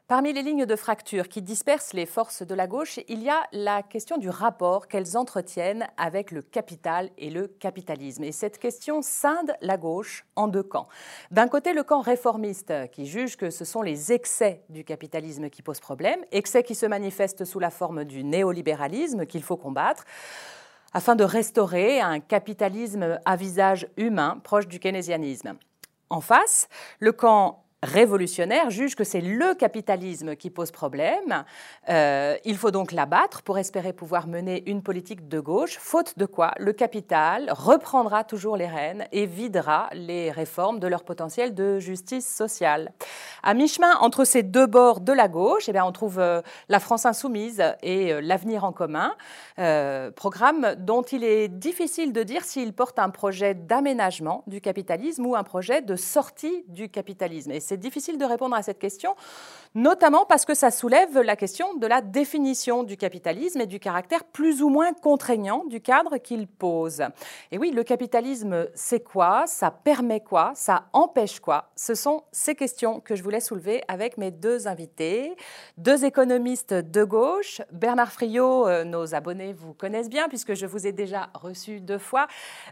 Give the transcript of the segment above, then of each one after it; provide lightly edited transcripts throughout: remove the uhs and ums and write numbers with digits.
Parmi les lignes de fracture qui dispersent les forces de la gauche, il y a la question du rapport qu'elles entretiennent avec le capital et le capitalisme. Et cette question scinde la gauche en deux camps. D'un côté, le camp réformiste qui juge que ce sont les excès du capitalisme qui posent problème, excès qui se manifestent sous la forme du néolibéralisme qu'il faut combattre afin de restaurer un capitalisme à visage humain proche du keynésianisme. En face, le camp révolutionnaire juge que c'est le capitalisme qui pose problème. Il faut donc l'abattre pour espérer pouvoir mener une politique de gauche, faute de quoi le capital reprendra toujours les rênes et videra les réformes de leur potentiel de justice sociale. À mi-chemin entre ces deux bords de la gauche, on trouve la France insoumise et l'Avenir en commun, programme dont il est difficile de dire s'il porte un projet d'aménagement du capitalisme ou un projet de sortie du capitalisme. Et c'est difficile de répondre à cette question, notamment parce que ça soulève la question de la définition du capitalisme et du caractère plus ou moins contraignant du cadre qu'il pose. Et oui, le capitalisme, c'est quoi? Ça permet quoi? Ça empêche quoi? Ce sont ces questions que je voulais soulever avec mes deux invités, deux économistes de gauche. Bernard Friot, nos abonnés vous connaissent bien puisque je vous ai déjà reçu 2 fois.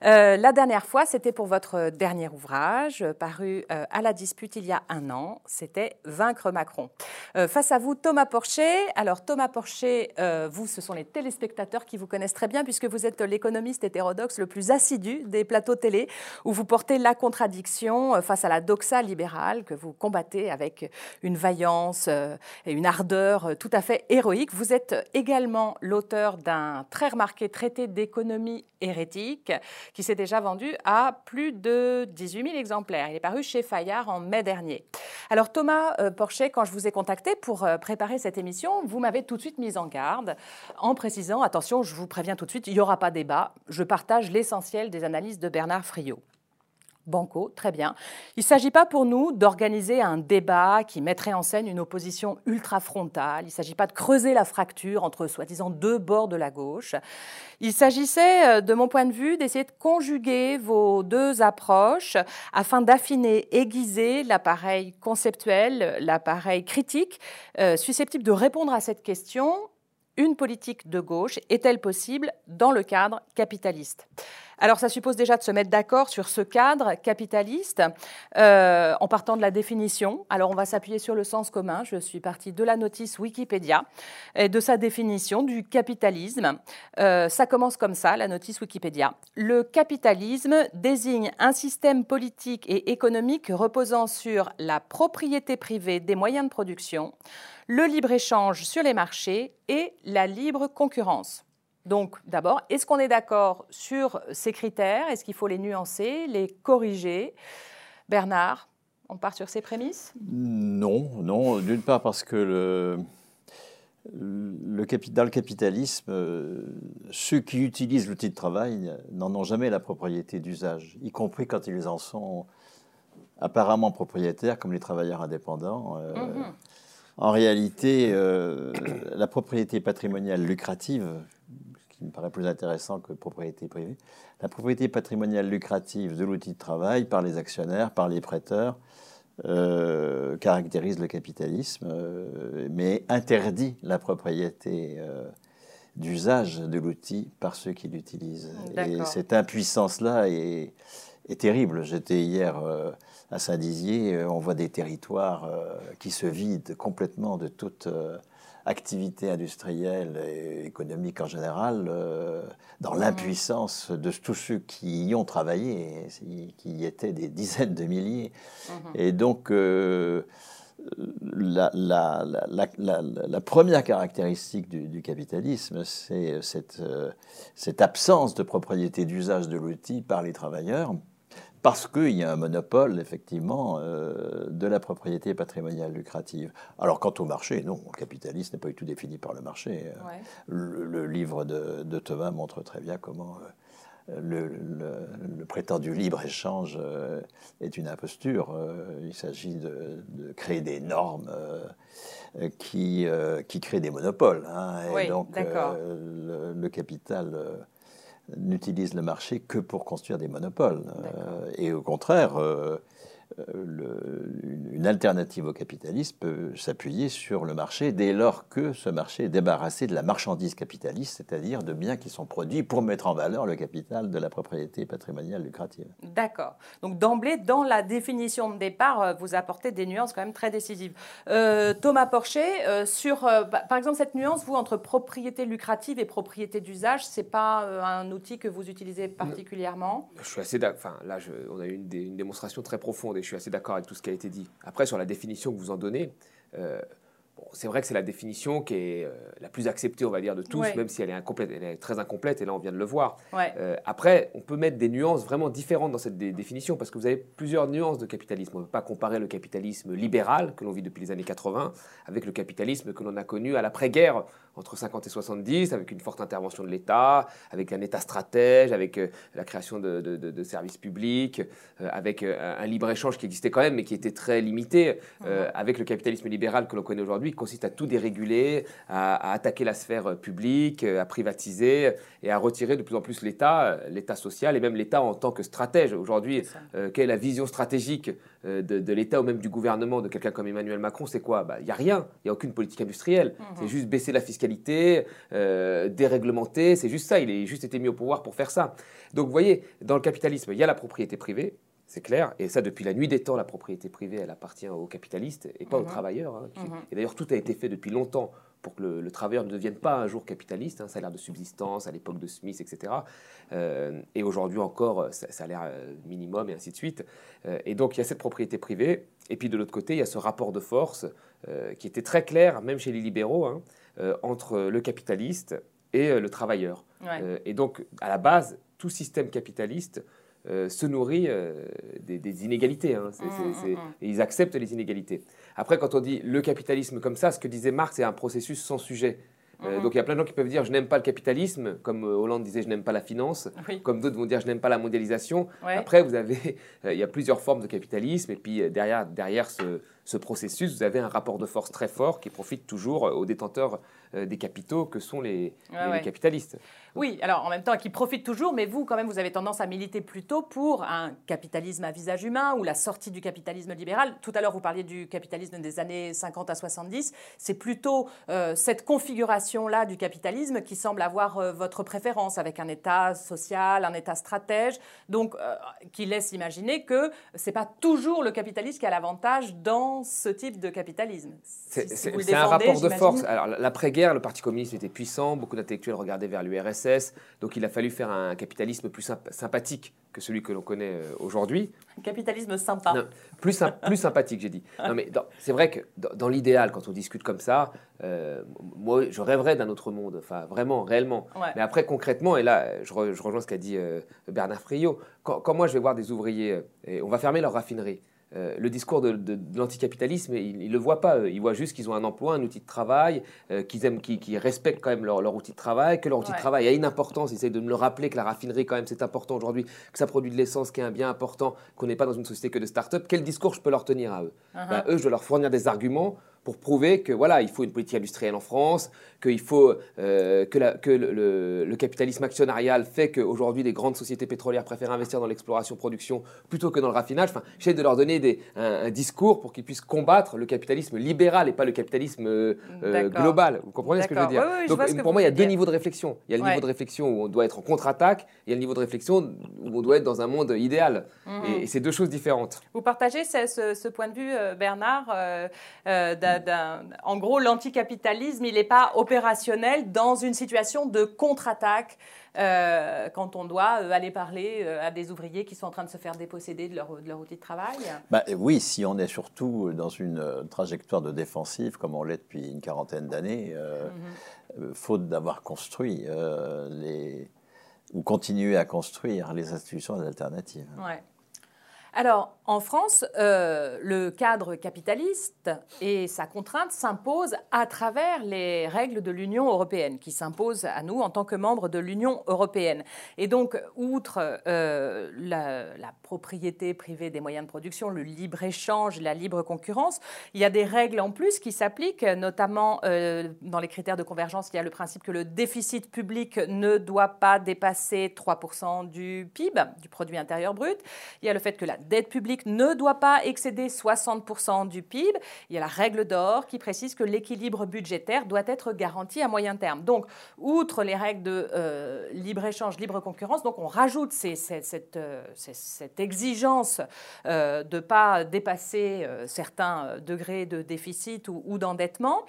La dernière fois, c'était pour votre dernier ouvrage, paru à la Dispute il y a 1 an. C'était « Vaincre Macron ». Face à vous, Thomas Porcher. Alors, Thomas Porcher, vous, ce sont les téléspectateurs qui vous connaissent très bien puisque vous êtes l'économiste hétérodoxe le plus assidu des plateaux télé où vous portez la contradiction face à la doxa libérale que vous combattez avec une vaillance et une ardeur tout à fait héroïque. Vous êtes également l'auteur d'un très remarqué traité d'économie hérétique qui s'est déjà vendu à plus de 18 000 exemplaires. Il est paru chez Fayard en mai dernier. Alors Thomas Porcher, quand je vous ai contacté pour préparer cette émission, vous m'avez tout de suite mise en garde en précisant, attention, je vous préviens tout de suite, il n'y aura pas débat, je partage l'essentiel des analyses de Bernard Friot. Banco, très bien. Il ne s'agit pas pour nous d'organiser un débat qui mettrait en scène une opposition ultra-frontale. Il ne s'agit pas de creuser la fracture entre soi-disant 2 bords de la gauche. Il s'agissait, de mon point de vue, d'essayer de conjuguer vos 2 approches afin d'affiner, aiguiser l'appareil conceptuel, l'appareil critique, susceptible de répondre à cette question. Une politique de gauche est-elle possible dans le cadre capitaliste ? Alors, ça suppose déjà de se mettre d'accord sur ce cadre capitaliste en partant de la définition. Alors, on va s'appuyer sur le sens commun. Je suis partie de la notice Wikipédia et de sa définition du capitalisme. Ça commence comme ça, la notice Wikipédia. Le capitalisme désigne un système politique et économique reposant sur la propriété privée des moyens de production, le libre-échange sur les marchés et la libre concurrence. Donc, d'abord, est-ce qu'on est d'accord sur ces critères? Est-ce qu'il faut les nuancer, les corriger? Bernard, on part sur ces prémices? Non. D'une part parce que dans le capitalisme, ceux qui utilisent l'outil de travail n'en ont jamais la propriété d'usage, y compris quand ils en sont apparemment propriétaires, comme les travailleurs indépendants. En réalité, la propriété patrimoniale lucrative, ce qui me paraît plus intéressant que propriété privée, la propriété patrimoniale lucrative de l'outil de travail par les actionnaires, par les prêteurs, caractérise le capitalisme, mais interdit la propriété d'usage de l'outil par ceux qui l'utilisent. Et cette impuissance-là est terrible. J'étais hier à Saint-Dizier, on voit des territoires qui se vident complètement de toute activité industrielle et économique en général, dans l'impuissance de tous ceux qui y ont travaillé, qui y étaient des dizaines de milliers. Et donc, la première caractéristique du capitalisme, c'est cette absence de propriété d'usage de l'outil par les travailleurs, parce qu'il y a un monopole, effectivement, de la propriété patrimoniale lucrative. Alors, quant au marché, non, le capitalisme n'est pas du tout défini par le marché. Ouais. Le livre de Thomas montre très bien comment le prétendu libre-échange est une imposture. Il s'agit de créer des normes qui créent des monopoles. Oui, et donc, le capital n'utilise le marché que pour construire des monopoles. Et au contraire, une alternative au capitalisme peut s'appuyer sur le marché dès lors que ce marché est débarrassé de la marchandise capitaliste, c'est-à-dire de biens qui sont produits pour mettre en valeur le capital de la propriété patrimoniale lucrative. D'accord. Donc d'emblée, dans la définition de départ, vous apportez des nuances quand même très décisives. Thomas Porcher, par exemple cette nuance, vous, entre propriété lucrative et propriété d'usage, ce n'est pas un outil que vous utilisez particulièrement? Je suis assez d'accord. Enfin, là, on a eu une démonstration très profonde et je suis assez d'accord avec tout ce qui a été dit. Après, sur la définition que vous en donnez, c'est vrai que c'est la définition qui est la plus acceptée, on va dire, de tous, même si elle est incomplète, elle est très incomplète, et là, on vient de le voir. Après, on peut mettre des nuances vraiment différentes dans cette définition, parce que vous avez plusieurs nuances de capitalisme. On ne peut pas comparer le capitalisme libéral, que l'on vit depuis les années 80, avec le capitalisme que l'on a connu à l'après-guerre, entre 50 et 70, avec une forte intervention de l'État, avec un État stratège, avec la création de services publics, avec un libre-échange qui existait quand même, mais qui était très limité, avec le capitalisme libéral que l'on connaît aujourd'hui, qui consiste à tout déréguler, à attaquer la sphère publique, à privatiser et à retirer de plus en plus l'État social et même l'État en tant que stratège. Aujourd'hui, quelle est la vision stratégique de l'État ou même du gouvernement de quelqu'un comme Emmanuel Macron? C'est quoi? Il n'y a rien, il n'y a aucune politique industrielle. C'est juste baisser la fiscalité, déréglementer, c'est juste ça. Il a juste été mis au pouvoir pour faire ça. Donc vous voyez, dans le capitalisme, il y a la propriété privée. C'est clair, et ça depuis la nuit des temps, la propriété privée, elle appartient aux capitalistes et pas aux travailleurs. Et d'ailleurs, tout a été fait depuis longtemps pour que le travailleur ne devienne pas un jour capitaliste, salaire de subsistance à l'époque de Smith, etc. Et aujourd'hui encore, salaire minimum et ainsi de suite. Et donc, il y a cette propriété privée, et puis de l'autre côté, il y a ce rapport de force qui était très clair, même chez les libéraux, entre le capitaliste et le travailleur. Et donc, à la base, tout système capitaliste se nourrit des inégalités. Et ils acceptent les inégalités. Après, quand on dit le capitalisme comme ça, ce que disait Marx, c'est un processus sans sujet. Donc il y a plein de gens qui peuvent dire je n'aime pas le capitalisme, comme Hollande disait je n'aime pas la finance, comme d'autres vont dire je n'aime pas la mondialisation. Après, il y a plusieurs formes de capitalisme, et puis derrière ce processus, vous avez un rapport de force très fort qui profite toujours aux détenteurs des capitaux que sont les capitalistes. Oui, alors en même temps, qui profite toujours, mais vous, quand même, vous avez tendance à militer plutôt pour un capitalisme à visage humain ou la sortie du capitalisme libéral. Tout à l'heure, vous parliez du capitalisme des années 50 à 70. C'est plutôt cette configuration-là du capitalisme qui semble avoir votre préférence, avec un État social, un État stratège, donc qui laisse imaginer que ce n'est pas toujours le capitalisme qui a l'avantage dans ce type de capitalisme. C'est un rapport de force. Alors, l'après-guerre, le Parti communiste était puissant, beaucoup d'intellectuels regardaient vers l'URSS, donc il a fallu faire un capitalisme plus sympathique que celui que l'on connaît aujourd'hui. Un capitalisme sympa. Non, plus sympathique, j'ai dit. Non, mais c'est vrai que dans l'idéal, quand on discute comme ça, moi, je rêverais d'un autre monde, enfin vraiment, réellement. Mais après, concrètement, et là, je rejoins ce qu'a dit Bernard Friot, quand moi je vais voir des ouvriers, et on va fermer leur raffinerie, le discours de l'anticapitalisme, ils ne le voient pas. Ils voient juste qu'ils ont un emploi, un outil de travail, qu'ils respectent quand même leur outil de travail, que leur outil de travail a une importance. Ils essayent de me le rappeler que la raffinerie, quand même, c'est important aujourd'hui, que ça produit de l'essence, qui est un bien important, qu'on n'est pas dans une société que de start-up. Quel discours je peux leur tenir à eux? Eux, je dois leur fournir des arguments pour prouver que voilà, il faut une politique industrielle en France, qu'il faut que le capitalisme actionnarial fait qu'aujourd'hui, les grandes sociétés pétrolières préfèrent investir dans l'exploration-production plutôt que dans le raffinage. Enfin, j'essaie de leur donner un discours pour qu'ils puissent combattre le capitalisme libéral et pas le capitalisme global. Vous comprenez ce que je veux dire? Oui, Donc, pour moi, il y a deux niveaux de réflexion. Il y a le niveau de réflexion où on doit être en contre-attaque, et il y a le niveau de réflexion où on doit être dans un monde idéal. Et c'est deux choses différentes. Vous partagez ce point de vue, Bernard, en gros, l'anticapitalisme, il n'est pas opérationnel dans une situation de contre-attaque quand on doit aller parler à des ouvriers qui sont en train de se faire déposséder de leur outil de travail? Oui, si on est surtout dans une trajectoire de défensive, comme on l'est depuis une quarantaine d'années, faute d'avoir construit ou continuer à construire les institutions alternatives. Alors, en France, le cadre capitaliste et sa contrainte s'imposent à travers les règles de l'Union européenne, qui s'imposent à nous en tant que membres de l'Union européenne. Et donc, outre la propriété privée des moyens de production, le libre-échange, la libre concurrence, il y a des règles en plus qui s'appliquent, notamment dans les critères de convergence, il y a le principe que le déficit public ne doit pas dépasser 3% du PIB, du produit intérieur brut. Il y a le fait que la dette publique public ne doit pas excéder 60% du PIB. Il y a la règle d'or qui précise que l'équilibre budgétaire doit être garanti à moyen terme. Donc, outre les règles de libre-échange, libre concurrence, donc on rajoute cette exigence de ne pas dépasser certains degrés de déficit ou d'endettement.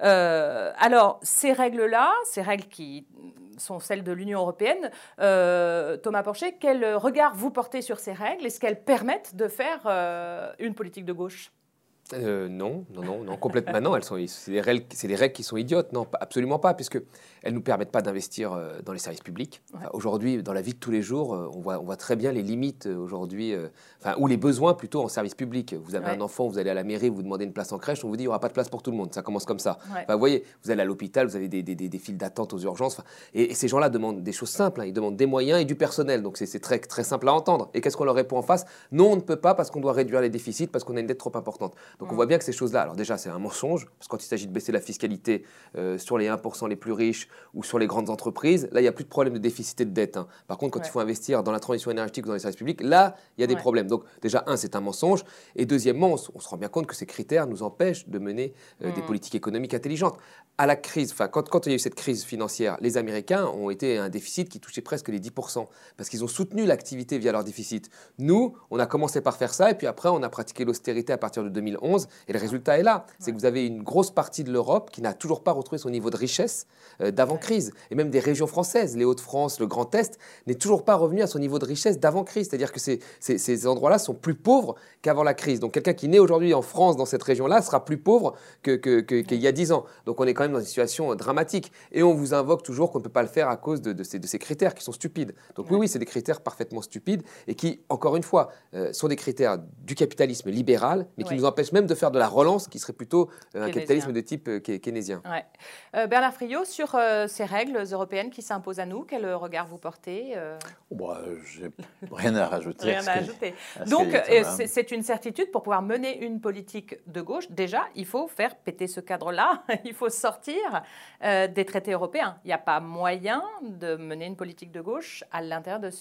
Alors, ces règles-là, ces règles qui sont celles de l'Union européenne, Thomas Porcher, quel regard vous portez sur ces règles? Est-ce qu'elles permettent de faire une politique de gauche? Non, complètement. Non, c'est des règles qui sont idiotes. Non, absolument pas, puisque elles nous permettent pas d'investir dans les services publics. Enfin, aujourd'hui, dans la vie de tous les jours, on voit très bien les limites aujourd'hui, ou les besoins plutôt en services publics. Vous avez un enfant, vous allez à la mairie, vous demandez une place en crèche, on vous dit il y aura pas de place pour tout le monde. Ça commence comme ça. Enfin, vous voyez, vous allez à l'hôpital, vous avez des files d'attente aux urgences. Et ces gens-là demandent des choses simples. Ils demandent des moyens et du personnel. Donc c'est très très simple à entendre. Et qu'est-ce qu'on leur répond en face? Non, on ne peut pas parce qu'on doit réduire les déficits, parce qu'on a une dette trop importante. Donc on voit bien que ces choses-là, alors déjà c'est un mensonge, parce que quand il s'agit de baisser la fiscalité sur les 1% les plus riches ou sur les grandes entreprises, là il n'y a plus de problème de déficit et de dette. Par contre, quand il faut investir dans la transition énergétique ou dans les services publics, là il y a des problèmes. Donc déjà, c'est un mensonge. Et deuxièmement, on se rend bien compte que ces critères nous empêchent de mener des politiques économiques intelligentes. À la crise, quand il y a eu cette crise financière, les Américains ont été à un déficit qui touchait presque les 10%, parce qu'ils ont soutenu l'activité via leur déficit. Nous, on a commencé par faire ça, et puis après on a pratiqué l'austérité à partir de 2011. Et le résultat est là, c'est que vous avez une grosse partie de l'Europe qui n'a toujours pas retrouvé son niveau de richesse d'avant-crise. Et même des régions françaises, les Hauts-de-France, le Grand Est, n'est toujours pas revenu à son niveau de richesse d'avant-crise. C'est-à-dire que ces endroits-là sont plus pauvres qu'avant la crise. Donc quelqu'un qui naît aujourd'hui en France, dans cette région-là, sera plus pauvre qu'il y a 10 ans. Donc on est quand même dans une situation dramatique. Et on vous invoque toujours qu'on ne peut pas le faire à cause de ces critères qui sont stupides. Donc oui, c'est des critères parfaitement stupides et qui, encore une fois, sont des critères du capitalisme libéral, mais qui nous empêchent même de faire de la relance qui serait plutôt un capitalisme de type keynésien. Bernard Friot, sur ces règles européennes qui s'imposent à nous, quel regard vous portez j'ai rien à rajouter. Rien à ajouter. Donc, c'est une certitude pour pouvoir mener une politique de gauche. Déjà, il faut faire péter ce cadre-là. Il faut sortir des traités européens. Il n'y a pas moyen de mener une politique de gauche à l'intérieur de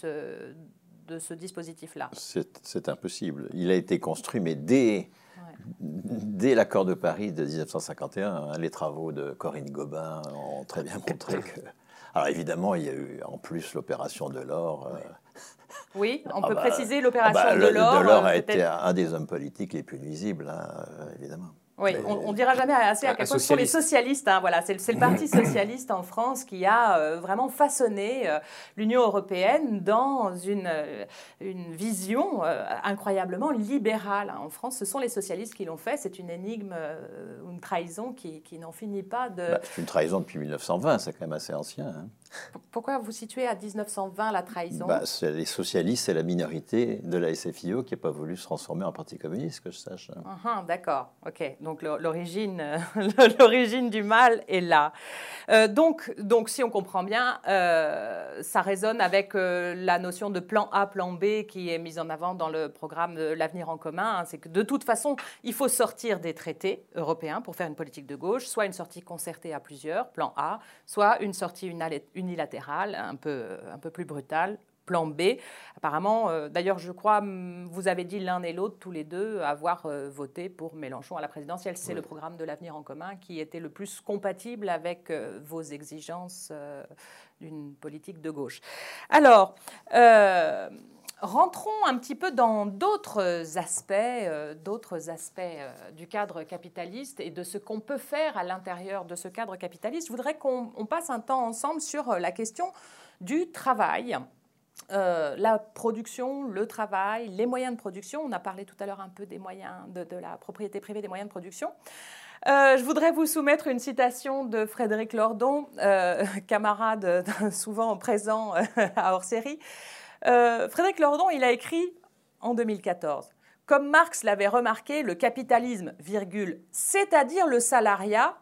ce dispositif-là. C'est impossible. Il a été construit, mais dès l'accord de Paris de 1951, les travaux de Corinne Gobin ont très bien montré que... Alors évidemment, il y a eu en plus l'opération Delors. Oui, on peut préciser l'opération Delors. Delors a été un des hommes politiques les plus nuisibles, évidemment. Oui, on ne dira jamais assez à quel point ce sont les socialistes. Voilà, c'est le Parti socialiste en France qui a vraiment façonné l'Union européenne dans une vision incroyablement libérale. En France, ce sont les socialistes qui l'ont fait. C'est une énigme, une trahison qui n'en finit pas de... c'est une trahison depuis 1920, c'est quand même assez ancien. Pourquoi vous situez à 1920 la trahison? C'est les socialistes et la minorité de la SFIO qui n'a pas voulu se transformer en parti communiste, que je sache. D'accord, ok. Donc l'origine du mal est là. Donc si on comprend bien, ça résonne avec la notion de plan A, plan B qui est mise en avant dans le programme de l'Avenir en commun. C'est que de toute façon, il faut sortir des traités européens pour faire une politique de gauche, soit une sortie concertée à plusieurs, plan A, soit une sortie unilatérale, un peu plus brutale, plan B. Apparemment, d'ailleurs, je crois, vous avez dit l'un et l'autre, tous les deux, avoir voté pour Mélenchon à la présidentielle. C'est le programme de l'Avenir en commun qui était le plus compatible avec vos exigences d'une politique de gauche. Alors, rentrons un petit peu dans d'autres aspects du cadre capitaliste et de ce qu'on peut faire à l'intérieur de ce cadre capitaliste. Je voudrais qu'on passe un temps ensemble sur la question du travail. La production, le travail, les moyens de production. On a parlé tout à l'heure un peu des moyens de la propriété privée des moyens de production. Je voudrais vous soumettre une citation de Frédéric Lordon, camarade souvent présent à Hors-Série. Frédéric Lordon, il a écrit en 2014 « Comme Marx l'avait remarqué, le capitalisme, c'est-à-dire le salariat,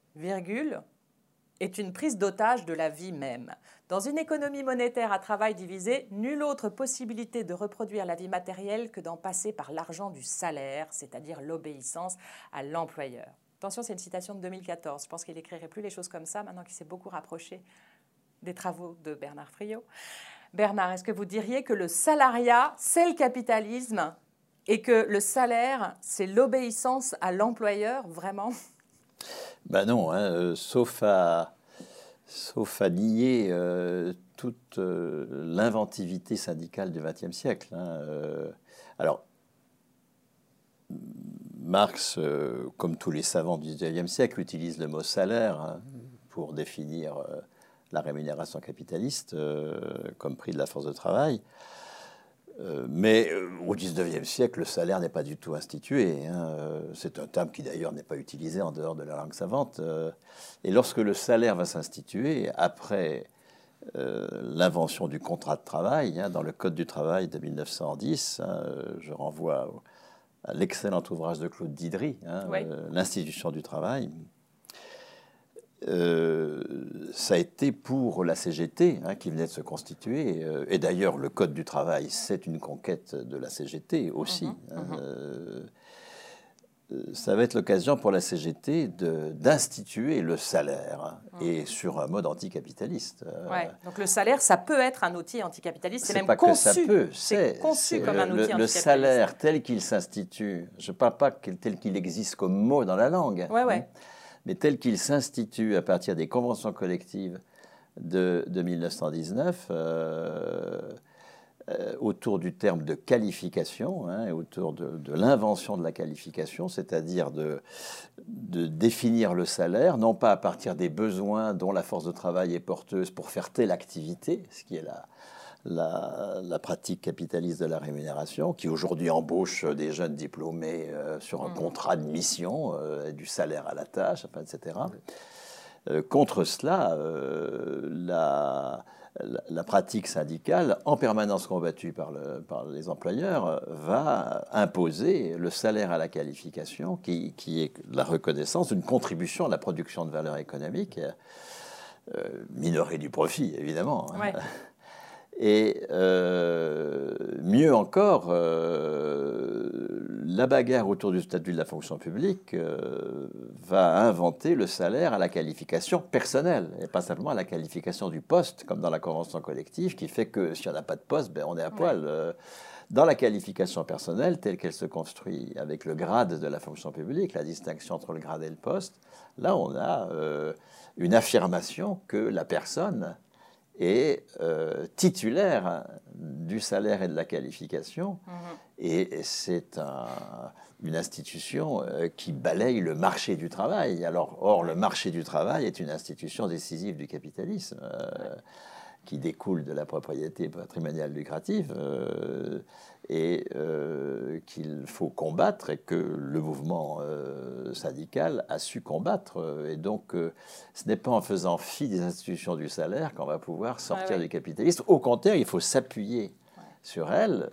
est une prise d'otage de la vie même. Dans une économie monétaire à travail divisé, nulle autre possibilité de reproduire la vie matérielle que d'en passer par l'argent du salaire, c'est-à-dire l'obéissance à l'employeur. » Attention, c'est une citation de 2014. Je pense qu'il n'écrirait plus les choses comme ça, maintenant qu'il s'est beaucoup rapproché des travaux de Bernard Friot. Bernard, est-ce que vous diriez que le salariat, c'est le capitalisme Et que le salaire, c'est l'obéissance à l'employeur, vraiment? Ben non, hein, sauf à nier toute l'inventivité syndicale du XXe siècle. Hein. Alors, Marx, comme tous les savants du XIXe siècle, utilise le mot salaire, hein, pour définir la rémunération capitaliste comme prix de la force de travail. Mais au XIXe siècle, le salaire n'est pas du tout institué. Hein. C'est un terme qui d'ailleurs n'est pas utilisé en dehors de la langue savante. Et lorsque le salaire va s'instituer, après l'invention du contrat de travail, hein, dans le Code du travail de 1910, hein, je renvoie à l'excellent ouvrage de Claude Didry, hein, oui. L'institution du travail. Ça a été pour la CGT, hein, qui venait de se constituer, et d'ailleurs le Code du travail, c'est une conquête de la CGT aussi. Ça va être l'occasion pour la CGT d'instituer le salaire, et sur un mode anticapitaliste. Ouais, donc le salaire, ça peut être un outil anticapitaliste, c'est même pas conçu, que ça peut, c'est conçu comme un outil anticapitaliste. Le salaire tel qu'il s'institue, je ne parle pas tel qu'il existe comme mot dans la langue, ouais. Mais tel qu'il s'institue à partir des conventions collectives de 1919, autour du terme de qualification, hein, et autour de l'invention de la qualification, c'est-à-dire de définir le salaire, non pas à partir des besoins dont la force de travail est porteuse pour faire telle activité, ce qui est la pratique capitaliste de la rémunération, qui aujourd'hui embauche des jeunes diplômés sur un contrat de mission, du salaire à la tâche, enfin, etc. Contre cela, la pratique syndicale, en permanence combattue par les employeurs, va imposer le salaire à la qualification, qui est la reconnaissance d'une contribution à la production de valeur économique, minorée du profit, évidemment. Ouais. Et mieux encore, la bagarre autour du statut de la fonction publique va inventer le salaire à la qualification personnelle, et pas simplement à la qualification du poste, comme dans la convention collective, qui fait que si on n'a pas de poste, ben on est à poil. Dans la qualification personnelle, telle qu'elle se construit avec le grade de la fonction publique, la distinction entre le grade et le poste, là on a une affirmation que la personne est titulaire du salaire et de la qualification. Et c'est une institution qui balaye le marché du travail. Or, le marché du travail est une institution décisive du capitalisme, qui découle de la propriété patrimoniale lucrative, et qu'il faut combattre, et que le mouvement syndical a su combattre. Et donc, ce n'est pas en faisant fi des institutions du salaire qu'on va pouvoir sortir du capitalisme. Au contraire, il faut s'appuyer sur elles.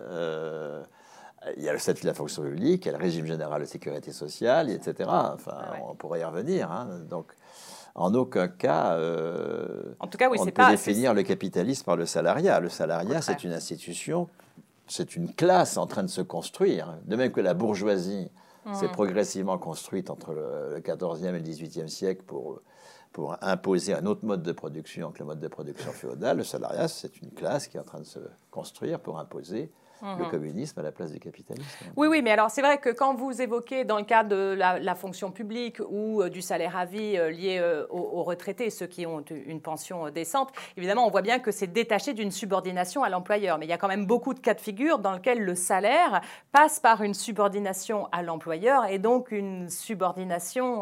Il y a le statut de la fonction publique, il y a le régime général de sécurité sociale, etc. Enfin, on pourrait y revenir. Hein. Donc, en aucun cas, en tout cas, oui, on ne peut définir le capitalisme par le salariat. Le salariat, c'est une institution, c'est une classe en train de se construire. De même que la bourgeoisie s'est progressivement construite entre le XIVe et le XVIIIe siècle pour imposer un autre mode de production que le mode de production féodal, le salariat, c'est une classe qui est en train de se construire pour imposer le communisme à la place du capitalisme. Oui, mais alors c'est vrai que quand vous évoquez dans le cadre de la fonction publique ou du salaire à vie lié aux retraités, ceux qui ont une pension décente, évidemment on voit bien que c'est détaché d'une subordination à l'employeur. Mais il y a quand même beaucoup de cas de figure dans lesquels le salaire passe par une subordination à l'employeur et donc une subordination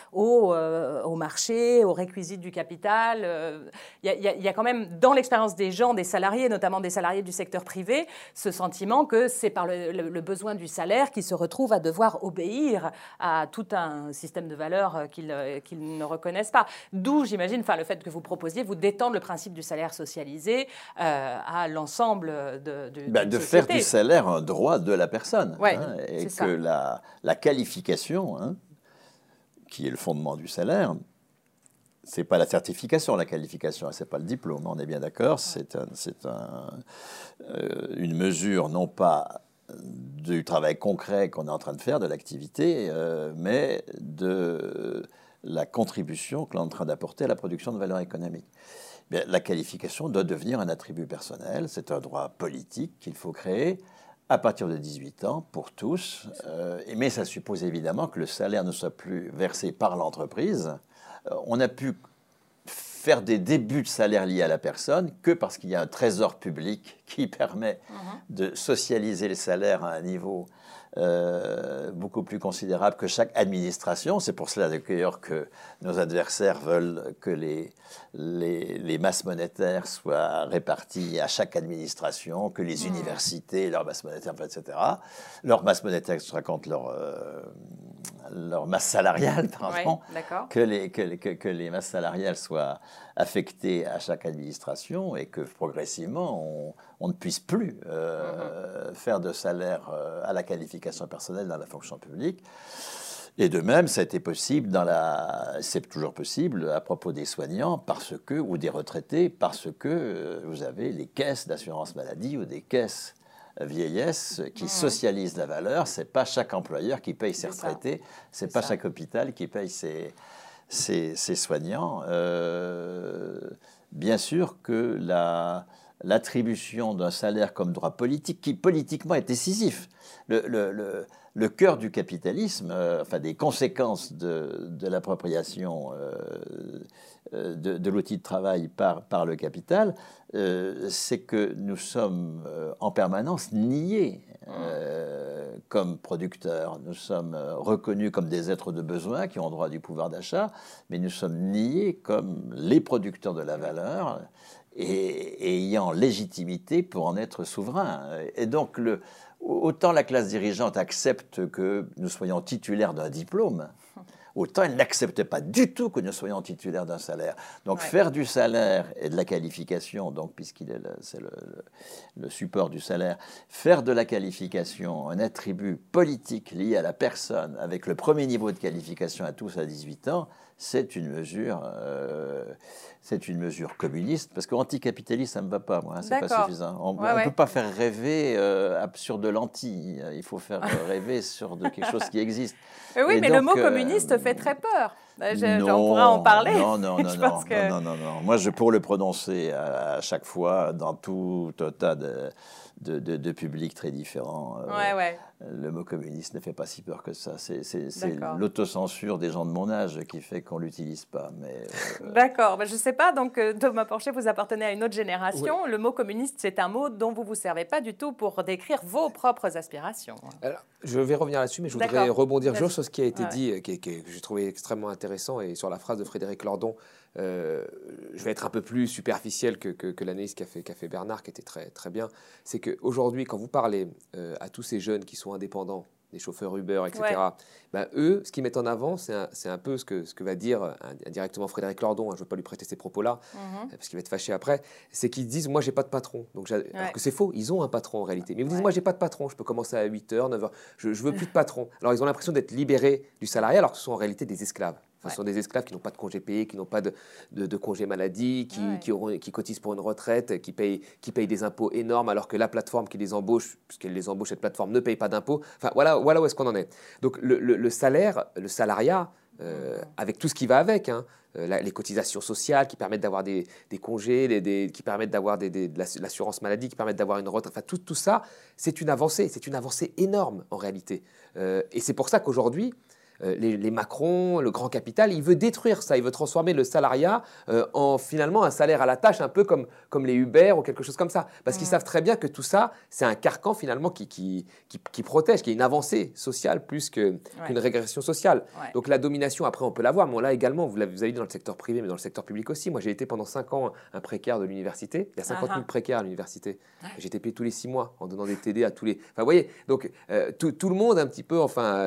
au marché, aux réquisites du capital. Il y a quand même dans l'expérience des gens, des salariés, notamment des salariés du secteur privé, ce sentiment que c'est par le besoin du salaire qu'ils se retrouvent à devoir obéir à tout un système de valeurs qu'ils ne reconnaissent pas. D'où, j'imagine, le fait que vous proposiez, vous d'étendre le principe du salaire socialisé à l'ensemble de faire du salaire un droit de la personne. Ouais, et que la qualification, qui est le fondement du salaire, c'est pas la certification, la qualification, c'est pas le diplôme, on est bien d'accord. C'est une mesure non pas du travail concret qu'on est en train de faire, de l'activité, mais de la contribution que l'on est en train d'apporter à la production de valeur économique. Bien, la qualification doit devenir un attribut personnel, c'est un droit politique qu'il faut créer à partir de 18 ans, pour tous, mais ça suppose évidemment que le salaire ne soit plus versé par l'entreprise. On a pu faire des débuts de salaire liés à la personne que parce qu'il y a un trésor public qui permet de socialiser les salaires à un niveau beaucoup plus considérable que chaque administration. C'est pour cela d'ailleurs que nos adversaires veulent que les masses monétaires soient réparties à chaque administration, que les universités, leurs masses monétaires, etc. Leur masse monétaire se raconte leur masse salariale, pardon, que les masses salariales soient affectées à chaque administration et que progressivement on ne puisse plus faire de salaire à la qualification personnelle dans la fonction publique. Et de même, ça a été possible c'est toujours possible à propos des soignants ou des retraités, parce que vous avez les caisses d'assurance maladie ou des caisses vieillesse qui socialisent la valeur. C'est pas chaque employeur qui paye ses retraités, c'est pas chaque hôpital qui paye ses soignants. Bien sûr que l'attribution d'un salaire comme droit politique, qui politiquement est décisif, le cœur du capitalisme, enfin des conséquences de l'appropriation de l'outil de travail par le capital, c'est que nous sommes en permanence niés comme producteurs. Nous sommes reconnus comme des êtres de besoin qui ont droit du pouvoir d'achat, mais nous sommes niés comme les producteurs de la valeur et ayant légitimité pour en être souverains. Et donc, autant la classe dirigeante accepte que nous soyons titulaires d'un diplôme, autant elle n'accepte pas du tout que nous soyons titulaires d'un salaire. Donc faire du salaire et de la qualification, donc c'est le support du salaire, faire de la qualification un attribut politique lié à la personne, avec le premier niveau de qualification à tous à 18 ans, c'est une mesure communiste, parce qu'anticapitaliste, ça ne me va pas, moi, c'est pas suffisant. On ne peut pas faire rêver sur de l'anti, il faut faire rêver sur quelque chose qui existe. Oui, mais donc, le mot communiste fait très peur. On pourra en parler. Non. Moi, pour le prononcer à chaque fois, dans tout un tas de publics très différents, le mot communiste ne fait pas si peur que ça. C'est l'autocensure des gens de mon âge qui fait qu'on ne l'utilise pas. D'accord. Je ne sais pas, donc Thomas Porcher, vous appartenez à une autre génération. Oui. Le mot communiste, c'est un mot dont vous ne vous servez pas du tout pour décrire vos propres aspirations. Alors, je vais revenir là-dessus, mais je voudrais rebondir sur ce qui a été dit, que j'ai trouvé extrêmement intéressant, et sur la phrase de Frédéric Lordon. Je vais être un peu plus superficiel que l'analyse qu'a fait Bernard, qui était très, très bien. C'est qu'aujourd'hui, quand vous parlez à tous ces jeunes qui sont indépendants, des chauffeurs Uber, etc., eux, ce qu'ils mettent en avant, c'est un peu ce que va dire indirectement Frédéric Lordon. Je ne veux pas lui prêter ces propos-là, parce qu'il va être fâché après. C'est qu'ils disent, moi, j'ai pas de patron. Donc, alors que c'est faux, ils ont un patron en réalité. Mais ils vous disent, moi, j'ai pas de patron. Je peux commencer à 8h, 9h. Je veux plus de patron. Alors, ils ont l'impression d'être libérés du salariat, alors que ce sont en réalité des esclaves. Enfin, ce sont des esclaves qui n'ont pas de congé payé, qui n'ont pas de congé maladie, qui cotisent pour une retraite, qui payent des impôts énormes, alors que la plateforme qui les embauche, puisqu'elle les embauche, cette plateforme ne paye pas d'impôts. Enfin, voilà où est-ce qu'on en est. Donc, le salaire, le salariat, avec tout ce qui va avec, les cotisations sociales qui permettent d'avoir des congés, qui permettent d'avoir de l'assurance maladie, qui permettent d'avoir une retraite, enfin, tout ça, c'est une avancée énorme en réalité. Et c'est pour ça qu'aujourd'hui, les Macron, le grand capital, il veut détruire ça, il veut transformer le salariat en finalement un salaire à la tâche, un peu comme les Uber ou quelque chose comme ça. Parce qu'ils savent très bien que tout ça, c'est un carcan finalement qui protège, qui est une avancée sociale plus qu'une régression sociale. Donc la domination, après on peut l'avoir, mais on l'a également, vous avez dit dans le secteur privé, mais dans le secteur public aussi. Moi j'ai été pendant 5 ans un précaire de l'université, il y a 50 000 précaires à l'université. J'ai été payé tous les 6 mois en donnant des TD à tous les... Enfin vous voyez, donc tout le monde un petit peu, enfin,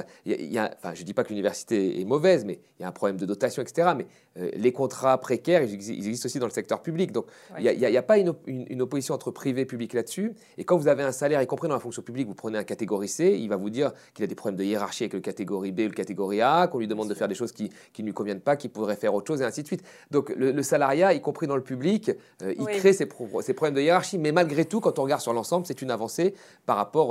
je dis pas que l'université est mauvaise, mais il y a un problème de dotation, etc. Mais les contrats précaires, ils existent aussi dans le secteur public. Donc, il n'y a pas une opposition entre privé et public là-dessus. Et quand vous avez un salaire, y compris dans la fonction publique, vous prenez un catégorie C, il va vous dire qu'il a des problèmes de hiérarchie avec le catégorie B ou le catégorie A, qu'on lui demande de faire des choses qui ne lui conviennent pas, qu'il pourrait faire autre chose, et ainsi de suite. Donc, le salariat, y compris dans le public, il crée ces problèmes de hiérarchie. Mais malgré tout, quand on regarde sur l'ensemble, c'est une avancée par rapport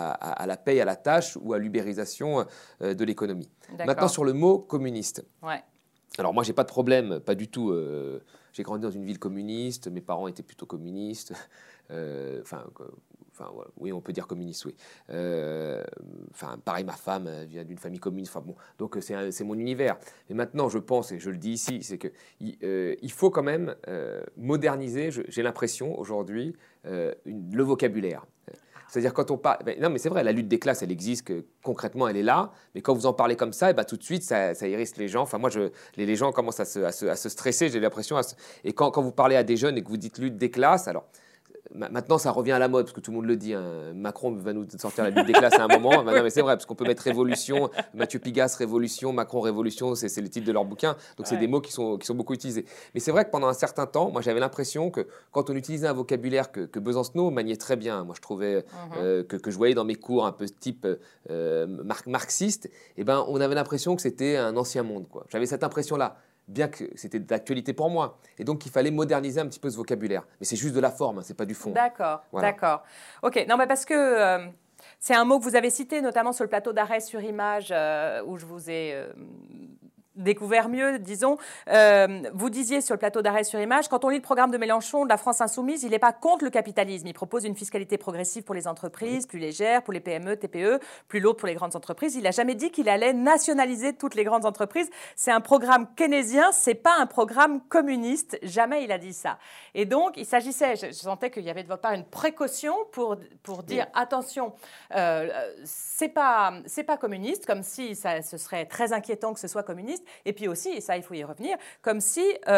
à la paye à la tâche ou à l'ubérisation de l'économie. Maintenant, sur le mot communiste. Alors, moi, je n'ai pas de problème, pas du tout. J'ai grandi dans une ville communiste, mes parents étaient plutôt communistes. Enfin, oui, on peut dire communiste, oui. Enfin, pareil, ma femme vient d'une famille communiste. Enfin, bon, donc c'est mon univers. Mais maintenant, je pense, et je le dis ici, c'est qu'il faut quand même moderniser, j'ai l'impression aujourd'hui, le vocabulaire. C'est-à-dire quand on parle... non, mais c'est vrai, la lutte des classes, elle existe, concrètement, elle est là. Mais quand vous en parlez comme ça, et tout de suite, ça hérisse les gens. Enfin, moi, les gens commencent à se stresser, j'ai l'impression. Et quand vous parlez à des jeunes et que vous dites lutte des classes, alors... Maintenant, ça revient à la mode, parce que tout le monde le dit. Hein. Macron va nous sortir la lutte des classes à un moment. Non, mais c'est vrai, parce qu'on peut mettre révolution, Mathieu Pigasse, révolution, Macron, révolution, c'est le titre de leur bouquin. Donc, c'est des mots qui sont beaucoup utilisés. Mais c'est vrai que pendant un certain temps, moi, j'avais l'impression que quand on utilisait un vocabulaire que Besancenot maniait très bien, moi, je trouvais que je voyais dans mes cours un peu type marxiste, on avait l'impression que c'était un ancien monde, quoi. J'avais cette impression-là. Bien que c'était d'actualité pour moi. Et donc, il fallait moderniser un petit peu ce vocabulaire. Mais c'est juste de la forme, hein, c'est pas du fond. D'accord, voilà. D'accord. OK, non, mais parce que c'est un mot que vous avez cité, notamment sur le plateau d'arrêt sur image, où je vous ai découvert mieux, disons. Vous disiez sur le plateau d'arrêt sur image, quand on lit le programme de Mélenchon de la France insoumise, il n'est pas contre le capitalisme. Il propose une fiscalité progressive pour les entreprises, plus légère pour les PME, TPE, plus lourde pour les grandes entreprises. Il n'a jamais dit qu'il allait nationaliser toutes les grandes entreprises. C'est un programme keynésien, c'est pas un programme communiste. Jamais il a dit ça. Et donc, il s'agissait, je sentais qu'il y avait de votre part une précaution pour dire attention, c'est pas communiste, comme si ce serait très inquiétant que ce soit communiste. Et puis aussi, et ça il faut y revenir, comme si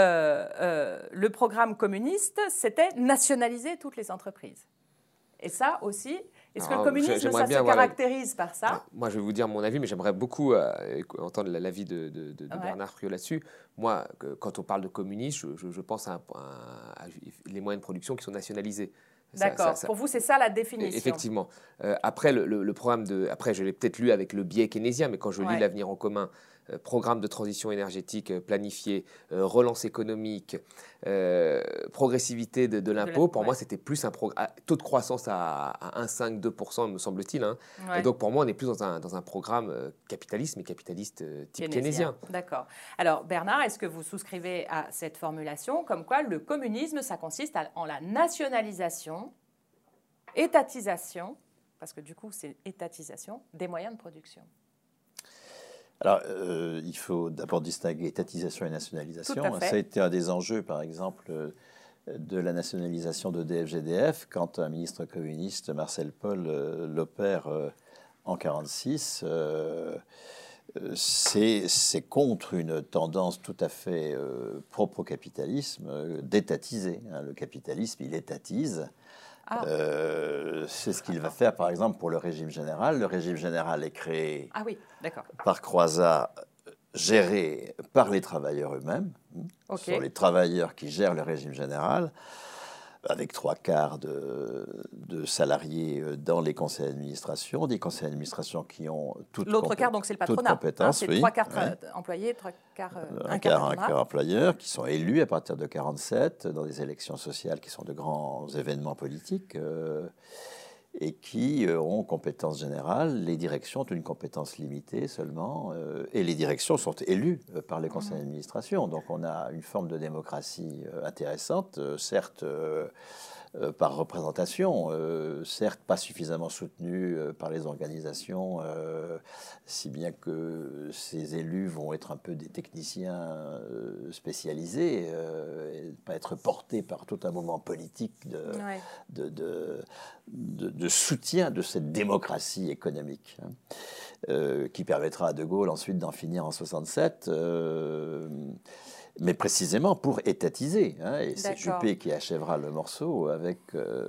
le programme communiste, c'était nationaliser toutes les entreprises. Et ça aussi, est-ce que le communisme, ça se caractérise par ça ? Moi, je vais vous dire mon avis, mais j'aimerais beaucoup entendre l'avis de Bernard Friot là-dessus. Moi, quand on parle de communisme, je pense à les moyens de production qui sont nationalisés. D'accord. Pour vous, c'est ça la définition. Effectivement. Après, le programme après, je l'ai peut-être lu avec le biais keynésien, mais quand je lis l'Avenir en commun, programme de transition énergétique planifié, relance économique, progressivité de l'impôt, pour moi, c'était plus un taux de croissance à 1,5-2%, me semble-t-il. Hein. Et donc, pour moi, on est plus dans un programme capitaliste, mais capitaliste type keynésien. D'accord. Alors, Bernard, est-ce que vous souscrivez à cette formulation, comme quoi le communisme, ça consiste en la nationalisation, étatisation, parce que du coup, c'est étatisation des moyens de production? Alors, il faut d'abord distinguer étatisation et nationalisation. Ça a été un des enjeux, par exemple, de la nationalisation d'EDF-GDF, quand un ministre communiste, Marcel Paul, l'opère en 1946. C'est contre une tendance tout à fait propre au capitalisme d'étatiser. Hein. Le capitalisme, il étatise. C'est ce qu'il va faire, par exemple, pour le régime général. Le régime général est créé par Croizat, géré par les travailleurs eux-mêmes. Ce sont les travailleurs qui gèrent le régime général, avec 3/4 de salariés dans les conseils d'administration, des conseils d'administration qui ont l'autre quart, donc c'est le patronat. C'est 3/4 employés, un quart employeurs qui sont élus à partir de 1947 dans des élections sociales qui sont de grands événements politiques et qui ont compétence générale. Les directions ont une compétence limitée seulement et les directions sont élues par les conseils d'administration. Donc on a une forme de démocratie intéressante, certes par représentation, certes pas suffisamment soutenue par les organisations, si bien que ces élus vont être un peu des techniciens spécialisés, et pas être portés par tout un mouvement politique de soutien de cette démocratie économique, qui permettra à De Gaulle ensuite d'en finir en 1967. Mais précisément pour étatiser. Hein, et c'est Juppé qui achèvera le morceau avec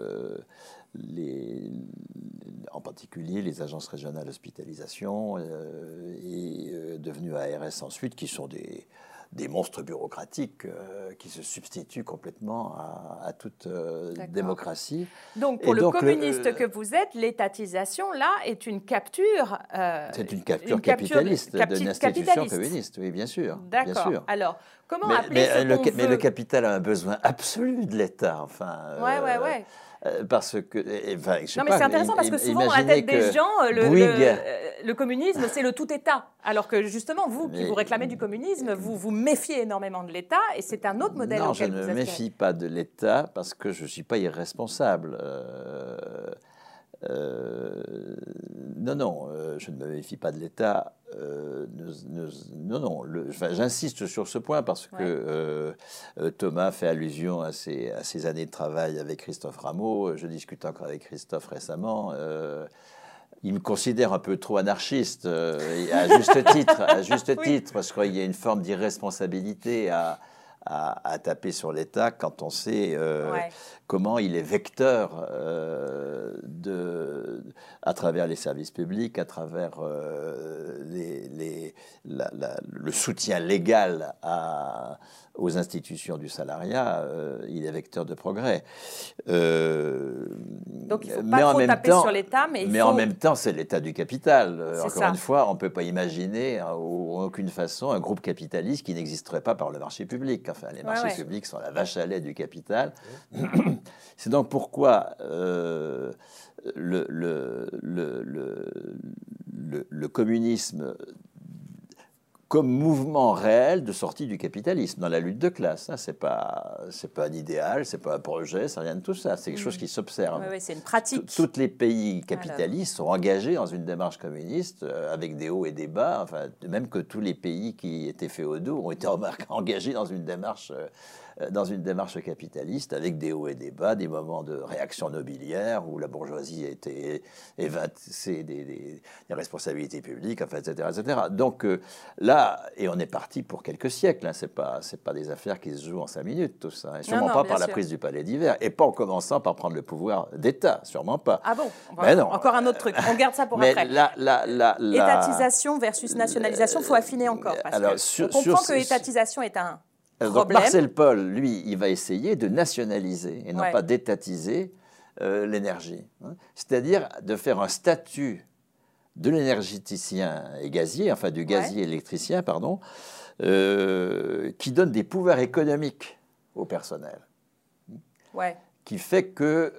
en particulier les agences régionales d'hospitalisation et devenues ARS ensuite, qui sont des monstres bureaucratiques qui se substituent complètement à toute démocratie. Donc, pour le communiste que vous êtes, l'étatisation, là, est une capture... c'est une capture capitaliste d'une institution communiste, oui, bien sûr. D'accord. Alors, comment appeler ce mais le capital a un besoin absolu de l'État, enfin... parce que... Enfin, je sais mais c'est intéressant parce que souvent, dans la tête des gens, le communisme, c'est le tout-État. Alors que justement, vous, qui vous réclamez du communisme, vous méfiez énormément de l'État et c'est un autre modèle auquel vous aspirez. Non, je ne me méfie pas de l'État parce que je ne suis pas irresponsable. Non, je ne me méfie pas de l'État. Non, j'insiste sur ce point parce que Thomas fait allusion à ses années de travail avec Christophe Rameau. Je discute encore avec Christophe récemment. Il me considère un peu trop anarchiste, à juste titre, parce qu'il y a une forme d'irresponsabilité à taper sur l'État quand on sait comment il est vecteur à travers les services publics, à travers le soutien légal aux institutions du salariat, il est vecteur de progrès. Donc il ne faut pas trop taper sur l'État, mais en même temps, c'est l'État du capital. Encore une fois, on ne peut pas imaginer en aucune façon un groupe capitaliste qui n'existerait pas par le marché public. Enfin, les marchés publics sont la vache à lait du capital. C'est donc pourquoi le communisme, comme mouvement réel de sortie du capitalisme, dans la lutte de classe. Hein, c'est pas un idéal, c'est pas un projet, c'est rien de tout ça. C'est quelque chose qui s'observe. Oui, c'est une pratique. Tous les pays capitalistes sont engagés dans une démarche communiste avec des hauts et des bas. Enfin, même que tous les pays qui étaient féodaux ont été engagés dans une démarche capitaliste avec des hauts et des bas, des moments de réaction nobiliaire où la bourgeoisie a été évincée des responsabilités publiques, enfin, etc., etc. Donc là, et on est parti pour quelques siècles, hein, c'est pas des affaires qui se jouent en 5 minutes, tout ça, et sûrement pas par la prise du Palais d'Hiver, et pas en commençant par prendre le pouvoir d'État, sûrement pas. Ah bon? Non. Encore un autre truc, on garde ça pour après. Étatisation versus nationalisation, il faut affiner encore, parce on comprend que étatisation est un... Donc Marcel Paul, lui, il va essayer de nationaliser et non pas d'étatiser l'énergie. Hein. C'est-à-dire de faire un statut de l'énergéticien et gazier, enfin du gazier électricien, pardon, qui donne des pouvoirs économiques au personnel. Qui fait que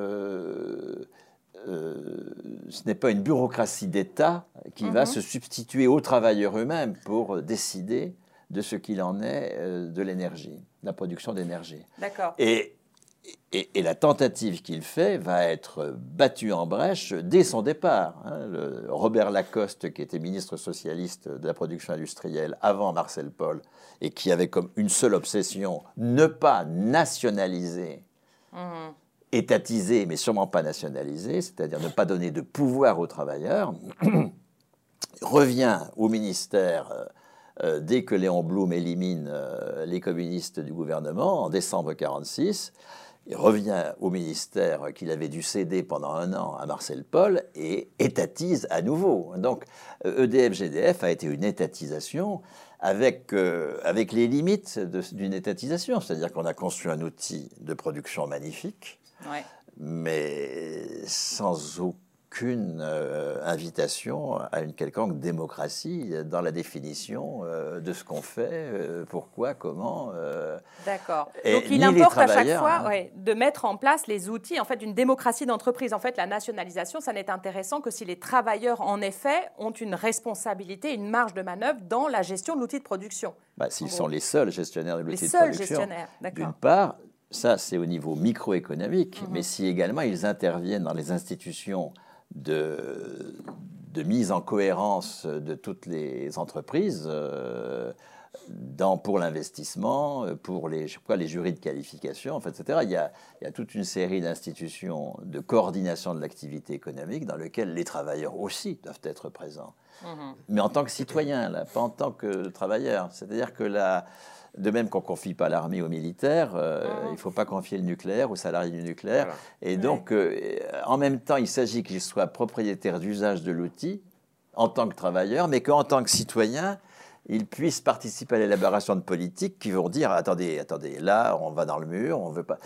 ce n'est pas une bureaucratie d'État qui va se substituer aux travailleurs eux-mêmes pour décider de ce qu'il en est de l'énergie, de la production d'énergie. D'accord. Et la tentative qu'il fait va être battue en brèche dès son départ. Hein. Robert Lacoste, qui était ministre socialiste de la production industrielle avant Marcel Paul, et qui avait comme une seule obsession ne pas nationaliser, étatiser, mais sûrement pas nationaliser, c'est-à-dire ne pas donner de pouvoir aux travailleurs, revient au ministère... dès que Léon Blum élimine les communistes du gouvernement, en décembre 1946, il revient au ministère qu'il avait dû céder pendant 1 an à Marcel Paul et étatise à nouveau. Donc EDF-GDF a été une étatisation avec les limites d'une étatisation, c'est-à-dire qu'on a construit un outil de production magnifique, mais sans aucune invitation à une quelconque démocratie dans la définition de ce qu'on fait, pourquoi, comment. D'accord. Donc il importe à chaque fois de mettre en place les outils en fait, d'une démocratie d'entreprise. En fait, la nationalisation, ça n'est intéressant que si les travailleurs, en effet, ont une responsabilité, une marge de manœuvre dans la gestion de l'outil de production. S'ils sont les seuls gestionnaires de l'outil de production. Les seuls gestionnaires, d'accord. D'une part, ça c'est au niveau microéconomique, mais si également ils interviennent dans les institutions de mise en cohérence de toutes les entreprises pour l'investissement, pour les jurys de qualification, etc. Il y a toute une série d'institutions de coordination de l'activité économique dans lesquelles les travailleurs aussi doivent être présents. Mais en tant que citoyens, là, pas en tant que travailleurs. C'est-à-dire que de même qu'on ne confie pas l'armée aux militaires, il ne faut pas confier le nucléaire aux salariés du nucléaire. Voilà. Et donc, en même temps, il s'agit qu'ils soient propriétaires d'usage de l'outil en tant que travailleurs, mais qu'en tant que citoyens, ils puissent participer à l'élaboration de politiques qui vont dire attendez, là, on va dans le mur, on ne veut pas.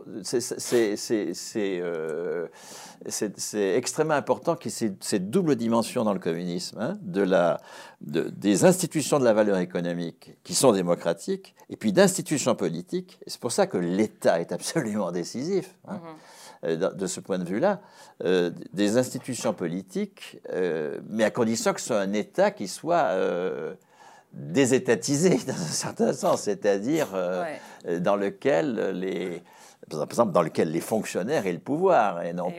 C'est extrêmement important qu'il y ait cette double dimension dans le communisme, hein, des institutions de la valeur économique qui sont démocratiques, et puis d'institutions politiques. Et c'est pour ça que l'État est absolument décisif. Hein. De ce point de vue-là, des institutions politiques, mais à condition que ce soit un État qui soit désétatisé dans un certain sens, c'est-à-dire dans lequel par exemple, dans lequel les fonctionnaires aient le pouvoir et non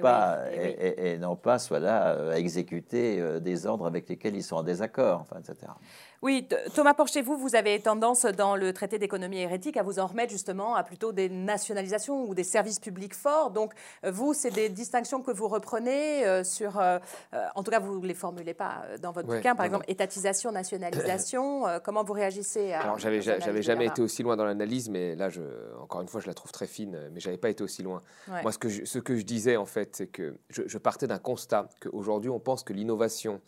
pas soient là à exécuter des ordres avec lesquels ils sont en désaccord, enfin, etc. Oui, Thomas Porcher, vous avez tendance dans le traité d'économie hérétique à vous en remettre justement à plutôt des nationalisations ou des services publics forts. Donc vous, c'est des distinctions que vous reprenez en tout cas vous ne les formulez pas dans votre bouquin, par exemple étatisation, nationalisation. Comment vous réagissez à... Alors j'avais jamais été aussi loin dans l'analyse, mais là, encore une fois, je la trouve très fine, mais je n'avais pas été aussi loin. Ouais. Moi, ce que je disais en fait, c'est que je partais d'un constat qu'aujourd'hui, on pense que l'innovation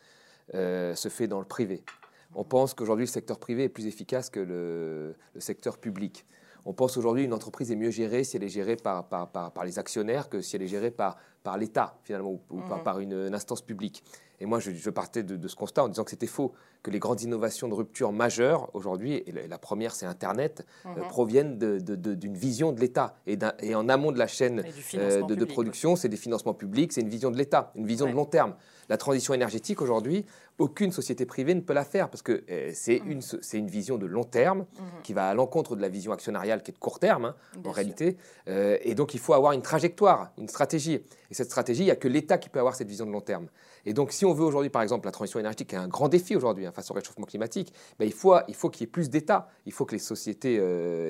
se fait dans le privé. On pense qu'aujourd'hui, le secteur privé est plus efficace que le secteur public. On pense aujourd'hui qu'une entreprise est mieux gérée si elle est gérée par les actionnaires que si elle est gérée par l'État, finalement, ou par une instance publique. Et moi, je partais de ce constat en disant que c'était faux, que les grandes innovations de rupture majeures aujourd'hui, et la première, c'est Internet, proviennent d'une vision de l'État. Et en amont de la chaîne de production, c'est des financements publics, c'est une vision de l'État, une vision de long terme. La transition énergétique, aujourd'hui, aucune société privée ne peut la faire parce que c'est une vision de long terme qui va à l'encontre de la vision actionnariale qui est de court terme, en réalité. Et donc, il faut avoir une trajectoire, une stratégie. Et cette stratégie, il n'y a que l'État qui peut avoir cette vision de long terme. Et donc, si on veut aujourd'hui, par exemple, la transition énergétique, qui est un grand défi aujourd'hui face au réchauffement climatique, il faut qu'il y ait plus d'État. Il faut que les sociétés,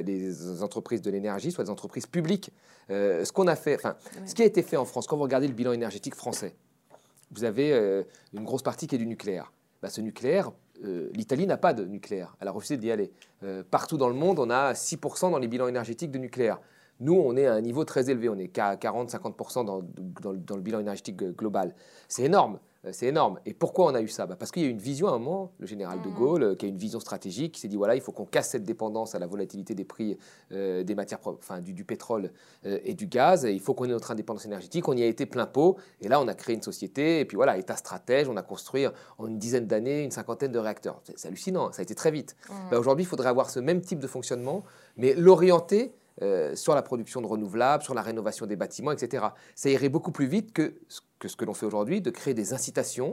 les entreprises de l'énergie soient des entreprises publiques. Ce qui a été fait en France, quand vous regardez le bilan énergétique français, vous avez une grosse partie qui est du nucléaire. Ce nucléaire, l'Italie n'a pas de nucléaire. Elle a refusé d'y aller. Partout dans le monde, on a 6% dans les bilans énergétiques de nucléaire. Nous, on est à un niveau très élevé. On est qu'à 40-50% dans le bilan énergétique global. C'est énorme. C'est énorme. Et pourquoi on a eu ça ? Parce qu'il y a eu une vision à un moment, le général de Gaulle, qui a une vision stratégique, qui s'est dit voilà, il faut qu'on casse cette dépendance à la volatilité des prix des matières propres, du pétrole et du gaz. Et il faut qu'on ait notre indépendance énergétique. On y a été plein pot. Et là, on a créé une société. Et puis voilà, État stratège. On a construit en une dizaine d'années une cinquantaine de réacteurs. C'est hallucinant. Ça a été très vite. Aujourd'hui, il faudrait avoir ce même type de fonctionnement, mais l'orienter sur la production de renouvelables, sur la rénovation des bâtiments, etc. Ça irait beaucoup plus vite que ce que l'on fait aujourd'hui, de créer des incitations.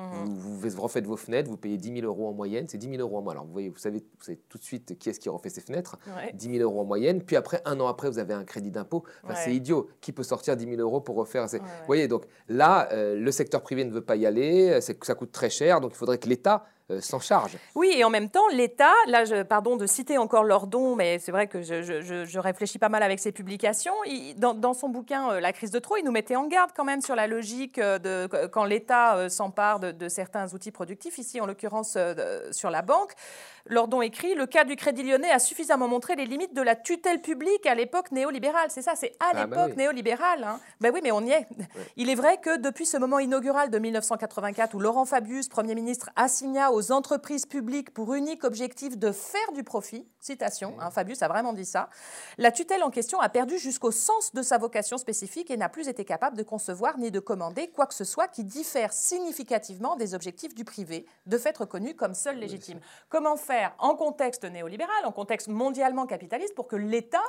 Vous refaites vos fenêtres, vous payez 10 000 € en moyenne, c'est 10 000 € en moyenne. Alors vous savez tout de suite qui est-ce qui refait ses fenêtres, 10 000 € en moyenne, puis après, un an après, vous avez un crédit d'impôt. C'est idiot, qui peut sortir 10 000 € pour refaire Vous voyez, donc là, le secteur privé ne veut pas y aller, ça coûte très cher, donc il faudrait que l'État s'en charge. Oui, et en même temps, l'État, là, pardon de citer encore Lordon, mais c'est vrai que je réfléchis pas mal avec ses publications. Dans son bouquin La crise de trop, il nous mettait en garde quand même sur la logique quand l'État s'empare de certains outils productifs, ici en l'occurrence sur la banque. Lordon écrit « Le cas du Crédit Lyonnais a suffisamment montré les limites de la tutelle publique à l'époque néolibérale. » C'est ça, c'est à l'époque néolibérale. Oui, mais on y est. Il est vrai que depuis ce moment inaugural de 1984 où Laurent Fabius, Premier ministre, assigna aux entreprises publiques pour unique objectif de faire du profit, citation, Fabius a vraiment dit ça, la tutelle en question a perdu jusqu'au sens de sa vocation spécifique et n'a plus été capable de concevoir ni de commander quoi que ce soit qui diffère significativement des objectifs du privé, de fait reconnu comme seul légitime. Comment faire en contexte néolibéral, en contexte mondialement capitaliste, pour que l'État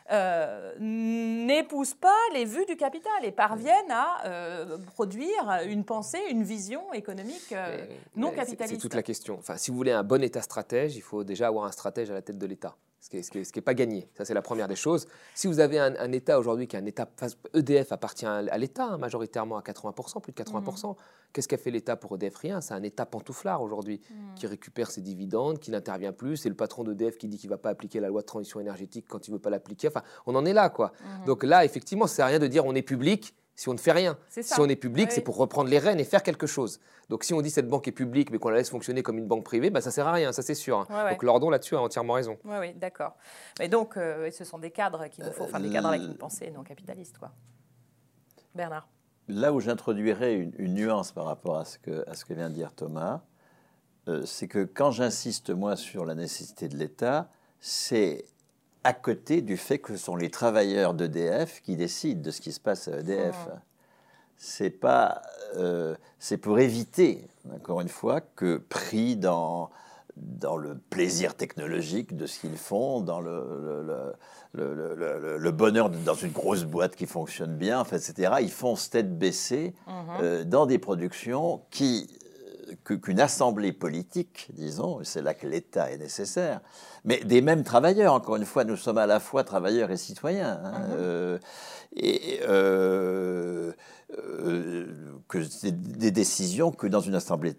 n'épouse pas les vues du capital et parvienne à produire une pensée, une vision économique non capitaliste. C'est toute la question. Si vous voulez un bon État stratège, il faut déjà avoir un stratège à la tête de l'État. Ce qui n'est pas gagné. Ça, c'est la première des choses. Si vous avez un État aujourd'hui qui est un État... EDF appartient à l'État, majoritairement à 80%, plus de 80%. Qu'est-ce qu'a fait l'État pour EDF ? Rien. C'est un État pantouflard aujourd'hui qui récupère ses dividendes, qui n'intervient plus. C'est le patron d'EDF qui dit qu'il ne va pas appliquer la loi de transition énergétique quand il ne veut pas l'appliquer. On en est là, quoi. Donc là, effectivement, ça ne sert à rien de dire on est public si on ne fait rien. Si on est public, c'est pour reprendre les rênes et faire quelque chose. Donc si on dit cette banque est publique mais qu'on la laisse fonctionner comme une banque privée, ça ne sert à rien, ça c'est sûr. Donc Lordon là-dessus a entièrement raison. Oui, d'accord. Mais donc, ce sont des cadres qu'il nous faut, des cadres avec une pensée non capitaliste, quoi. Bernard. Là où j'introduirais une nuance par rapport à ce que vient de dire Thomas, c'est que quand j'insiste, moi, sur la nécessité de l'État, c'est à côté du fait que ce sont les travailleurs d'EDF qui décident de ce qui se passe à EDF. C'est pour éviter, encore une fois, que pris dans le plaisir technologique de ce qu'ils font, dans le bonheur dans une grosse boîte qui fonctionne bien, etc., ils foncent tête baissée dans des productions qui qu'une assemblée politique, disons, c'est là que l'État est nécessaire, mais des mêmes travailleurs, encore une fois, nous sommes à la fois travailleurs et citoyens, que des décisions que dans une assemblée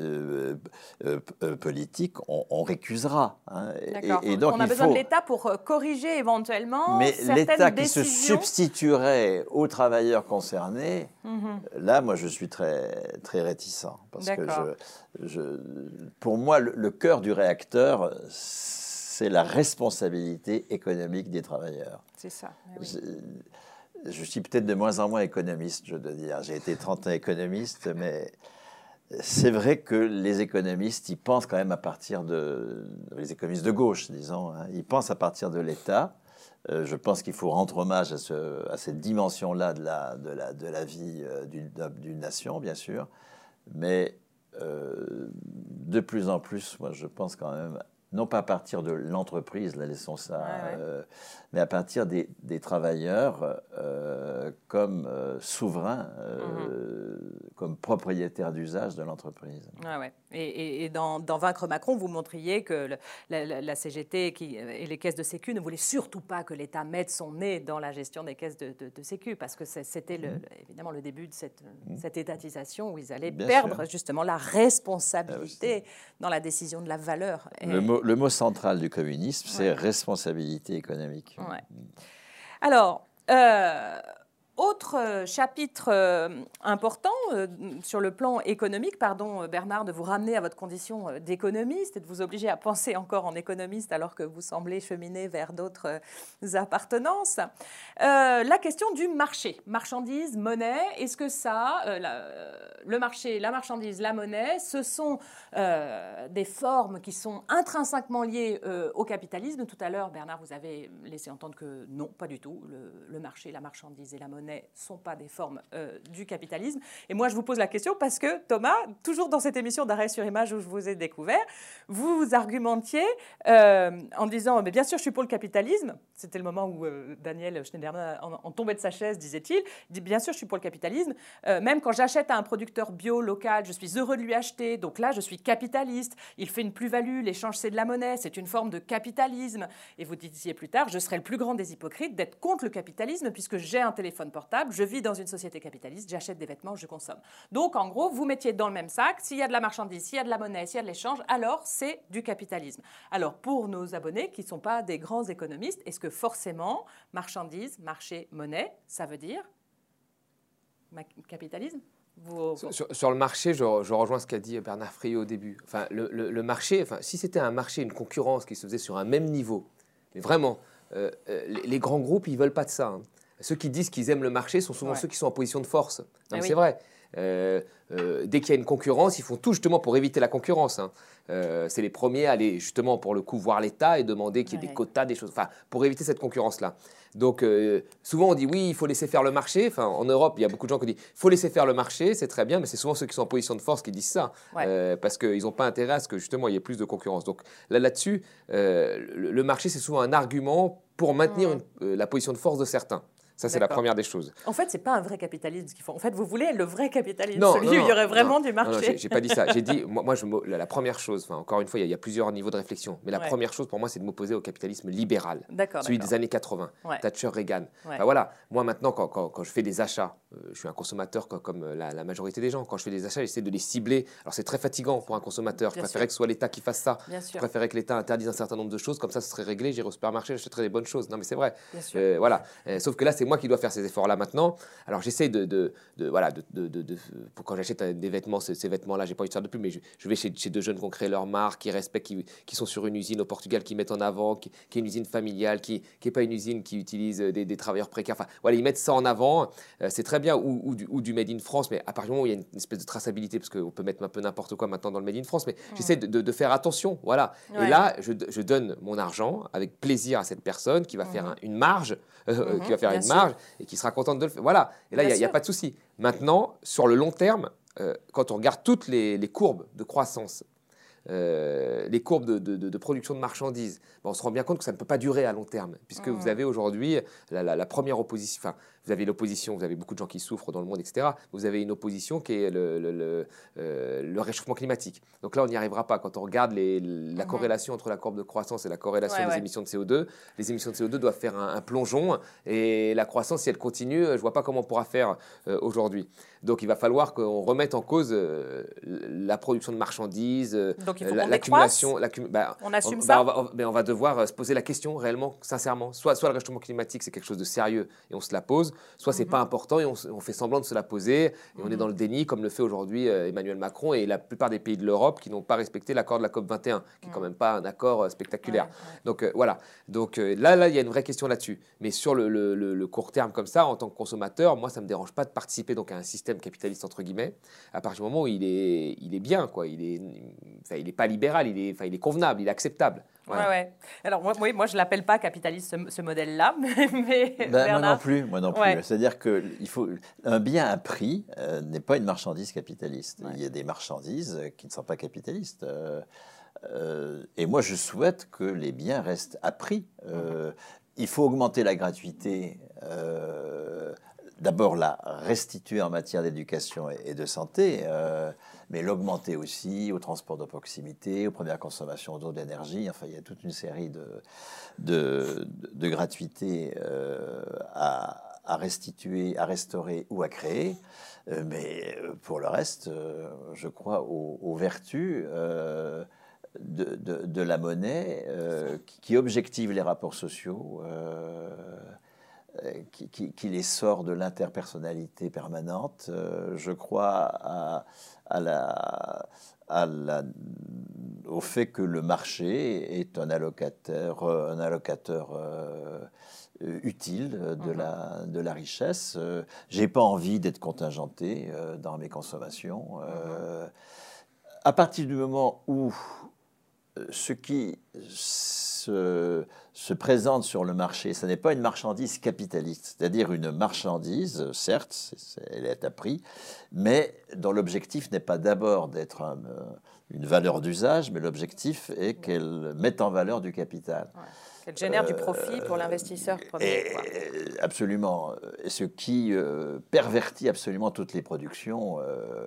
politique, on récusera. Et donc, on a besoin de l'État pour corriger éventuellement certaines décisions. Mais l'État qui se substituerait aux travailleurs concernés, là, moi, je suis très, très réticent. Parce que pour moi, le cœur du réacteur, c'est la responsabilité économique des travailleurs. C'est ça. Oui. Je suis peut-être de moins en moins économiste, je dois dire. J'ai été 30 ans économiste, mais c'est vrai que les économistes, ils pensent quand même à partir les économistes de gauche, disons, ils pensent à partir de l'État. Je pense qu'il faut rendre hommage à cette dimension-là de la vie d'une nation, bien sûr. Mais de plus en plus, moi, je pense quand même, non pas à partir de l'entreprise, là, laissons ça, mais à partir des travailleurs comme souverains, comme propriétaires d'usage de l'entreprise. Et dans Vaincre Macron, vous montriez que la CGT et les caisses de sécu ne voulaient surtout pas que l'État mette son nez dans la gestion des caisses de sécu, parce que c'était évidemment le début de cette étatisation où ils allaient perdre justement la responsabilité dans la décision de la valeur. Le mot central du communisme, c'est responsabilité économique. Alors, autre chapitre important sur le plan économique, pardon Bernard de vous ramener à votre condition d'économiste et de vous obliger à penser encore en économiste alors que vous semblez cheminer vers d'autres appartenances. La question du marché, marchandise, monnaie, est-ce que ça, le marché, la marchandise, la monnaie, ce sont des formes qui sont intrinsèquement liées au capitalisme? Tout à l'heure, Bernard, vous avez laissé entendre que non, pas du tout. Le marché, la marchandise et la monnaie ne sont pas des formes du capitalisme. Et moi, je vous pose la question parce que, Thomas, toujours dans cette émission d'Arrêt sur Image où je vous ai découvert, vous argumentiez en disant « mais bien sûr, je suis pour le capitalisme ». C'était le moment où Daniel Schneiderman, en tombait de sa chaise, disait-il. Il dit « bien sûr, je suis pour le capitalisme. Même quand j'achète à un producteur bio local, je suis heureux de lui acheter. Donc là, je suis capitaliste. Il fait une plus-value. L'échange, c'est de la monnaie. C'est une forme de capitalisme. » Et vous disiez plus tard « je serais le plus grand des hypocrites d'être contre le capitalisme puisque j'ai un téléphone portable, je vis dans une société capitaliste, j'achète des vêtements, je consomme. » Donc, en gros, vous mettiez dans le même sac, s'il y a de la marchandise, s'il y a de la monnaie, s'il y a de l'échange, alors c'est du capitalisme. Alors, pour nos abonnés qui ne sont pas des grands économistes, est-ce que forcément, marchandise, marché, monnaie, ça veut dire capitalisme? Sur le marché, je rejoins ce qu'a dit Bernard Friot au début. Enfin, le marché, si c'était un marché, une concurrence qui se faisait sur un même niveau, mais vraiment, les grands groupes, ils ne veulent pas de ça. Ceux qui disent qu'ils aiment le marché sont souvent ceux qui sont en position de force. C'est vrai. Dès qu'il y a une concurrence, ils font tout justement pour éviter la concurrence. C'est les premiers à aller justement pour le coup voir l'État et demander qu'il y ait des quotas, des choses, pour éviter cette concurrence-là. Donc souvent on dit oui, il faut laisser faire le marché. En Europe, il y a beaucoup de gens qui disent il faut laisser faire le marché, c'est très bien, mais c'est souvent ceux qui sont en position de force qui disent ça, parce qu'ils n'ont pas intérêt à ce que justement il y ait plus de concurrence. Donc là-dessus, le marché c'est souvent un argument pour maintenir la position de force de certains. Ça, c'est la première des choses. En fait, ce n'est pas un vrai capitalisme ce qu'ils font. En fait, vous voulez le vrai capitalisme, celui où il y aurait vraiment du marché. Non, je n'ai pas dit ça. J'ai dit, la première chose, encore une fois, il y a plusieurs niveaux de réflexion, mais la première chose pour moi, c'est de m'opposer au capitalisme libéral, celui des années 80, Thatcher, Reagan. Voilà, moi maintenant, quand je fais des achats, je suis un consommateur comme la majorité des gens. Quand je fais des achats, j'essaie de les cibler. Alors, c'est très fatigant pour un consommateur. Je préférais que ce soit l'État qui fasse ça. Je préférais que l'État interdise un certain nombre de choses. Comme ça, ce serait réglé. J'irai au supermarché, j'achèterais des bonnes choses. Non, mais c'est vrai. Voilà. Sauf que là, c'est moi qui dois faire ces efforts-là maintenant. Alors, j'essaie quand j'achète des vêtements, ces vêtements-là, j'ai pas envie de faire de pub, mais je vais chez deux jeunes qui ont créé leur marque, qui respectent, qui sont sur une usine au Portugal, qui mettent en avant, qui est une usine familiale, qui n'est pas une usine qui utilise des travailleurs précaires. Enfin, voilà, ils mettent ça en avant. C'est très bien. Ou du Made in France, mais à partir du moment où il y a une espèce de traçabilité, parce qu'on peut mettre un peu n'importe quoi maintenant dans le Made in France, mais j'essaie de faire attention. Voilà. Et là, je donne mon argent avec plaisir à cette personne qui va faire une marge, qui va faire une marge et qui sera contente de le faire. Voilà. Et là, il n'y a pas de souci. Maintenant, sur le long terme, quand on regarde toutes les courbes de croissance les courbes de production de marchandises, on se rend bien compte que ça ne peut pas durer à long terme, puisque vous avez aujourd'hui la première opposition, enfin, vous avez l'opposition, vous avez beaucoup de gens qui souffrent dans le monde, etc. Vous avez une opposition qui est le réchauffement climatique. Donc là, on n'y arrivera pas. Quand on regarde la corrélation entre la courbe de croissance et la corrélation des émissions de CO2, les émissions de CO2 doivent faire un plongeon, et la croissance, si elle continue, je ne vois pas comment on pourra faire aujourd'hui. Donc il va falloir qu'on remette en cause la production de marchandises, l'accumulation. On assume ça. On va devoir se poser la question réellement, sincèrement. Soit le réchauffement climatique, c'est quelque chose de sérieux et on se la pose, soit c'est pas important et on fait semblant de se la poser et on est dans le déni, comme le fait aujourd'hui Emmanuel Macron et la plupart des pays de l'Europe qui n'ont pas respecté l'accord de la COP21, qui n'est quand même pas un accord spectaculaire. Donc voilà. Donc là, il y a une vraie question là-dessus. Mais sur le court terme comme ça, en tant que consommateur, moi, ça ne me dérange pas de participer donc à un système capitaliste, entre guillemets, à partir du moment où il est bien, quoi. Il est pas libéral, il est convenable, il est acceptable. Voilà. Ouais. Alors moi je ne l'appelle pas capitaliste ce modèle-là, mais moi non plus. C'est-à-dire qu'un bien à prix n'est pas une marchandise capitaliste. Il y a des marchandises qui ne sont pas capitalistes. Et moi je souhaite que les biens restent à prix. Il faut augmenter la gratuité. D'abord la restituer en matière d'éducation et de santé, mais l'augmenter aussi au transport de proximité, aux premières consommations d'eau, d'énergie. Enfin, il y a toute une série de gratuités à restituer, à restaurer ou à créer. Mais pour le reste, je crois aux vertus de la monnaie qui objective les rapports sociaux, qui les sort de l'interpersonnalité permanente. Je crois au fait que le marché est un allocateur utile de la richesse. J'ai pas envie d'être contingenté dans mes consommations. À partir du moment où ce qui se présente sur le marché, ce n'est pas une marchandise capitaliste, c'est-à-dire une marchandise, certes, elle est à prix, mais dont l'objectif n'est pas d'abord d'être une valeur d'usage, mais l'objectif est qu'elle mette en valeur du capital. Ouais. Qu'elle génère du profit pour l'investisseur premier. Absolument. Et ce qui pervertit absolument toutes les productions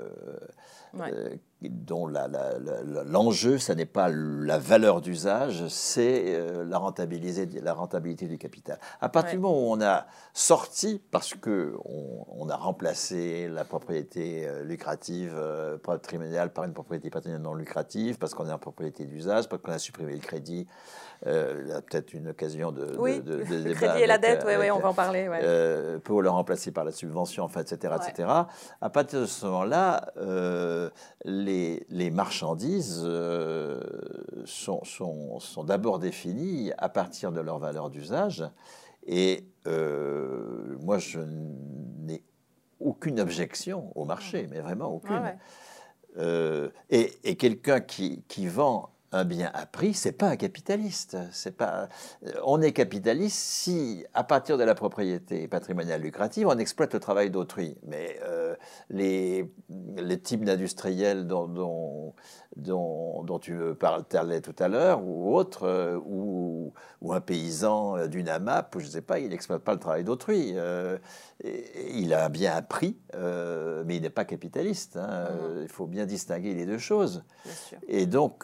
dont l'enjeu, ce n'est pas la valeur d'usage, c'est la rentabilité du capital. À partir du moment où on a sorti, parce qu'on a remplacé la propriété lucrative patrimoniale par une propriété patrimoniale non lucrative, parce qu'on est en propriété d'usage, parce qu'on a supprimé le crédit, peut-être une occasion de le débat crédit et la dette, on va en parler. Pour le remplacer par la subvention, enfin, etc., etc. À partir de ce moment-là, les marchandises sont d'abord définies à partir de leur valeur d'usage. Et moi, je n'ai aucune objection au marché, mais vraiment aucune. Et quelqu'un qui vend un bien à prix, c'est pas un capitaliste. On est capitaliste si, à partir de la propriété patrimoniale lucrative, on exploite le travail d'autrui. Mais les types d'industriels dont tu parlais tout à l'heure, ou autres, ou un paysan d'une AMAP, je ne sais pas, il n'exploite pas le travail d'autrui. Il a un bien à prix, mais il n'est pas capitaliste. Il faut bien distinguer les deux choses. Et donc,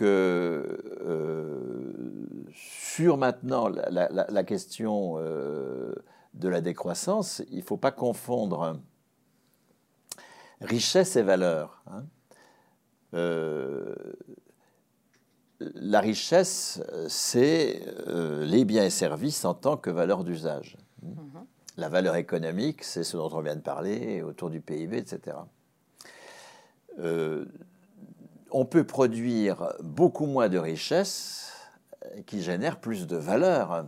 sur maintenant la question de la décroissance, il ne faut pas confondre richesse et valeur. La richesse, c'est les biens et services en tant que valeur d'usage. La valeur économique, c'est ce dont on vient de parler, autour du PIB, etc. On peut produire beaucoup moins de richesse qui génère plus de valeur.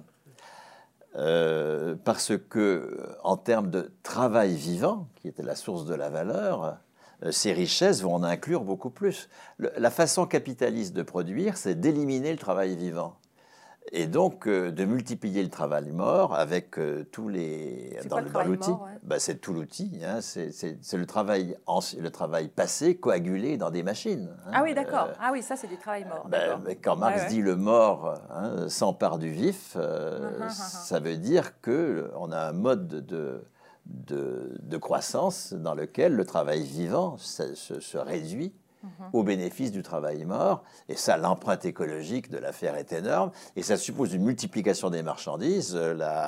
Parce que, en termes de travail vivant, qui était la source de la valeur, ces richesses vont en inclure beaucoup plus. La façon capitaliste de produire, c'est d'éliminer le travail vivant. Et donc, de multiplier le travail mort avec tous les... Dans l'outil, c'est tout l'outil. Hein, c'est le travail passé coagulé dans des machines. Hein, ah oui, d'accord. Ah oui, ça, c'est du travail mort. Mais quand Marx dit le mort s'empare du vif, ça veut dire qu'on a un mode de croissance dans lequel le travail vivant se réduit au bénéfice du travail mort. Et ça, l'empreinte écologique de l'affaire est énorme. Et ça suppose une multiplication des marchandises.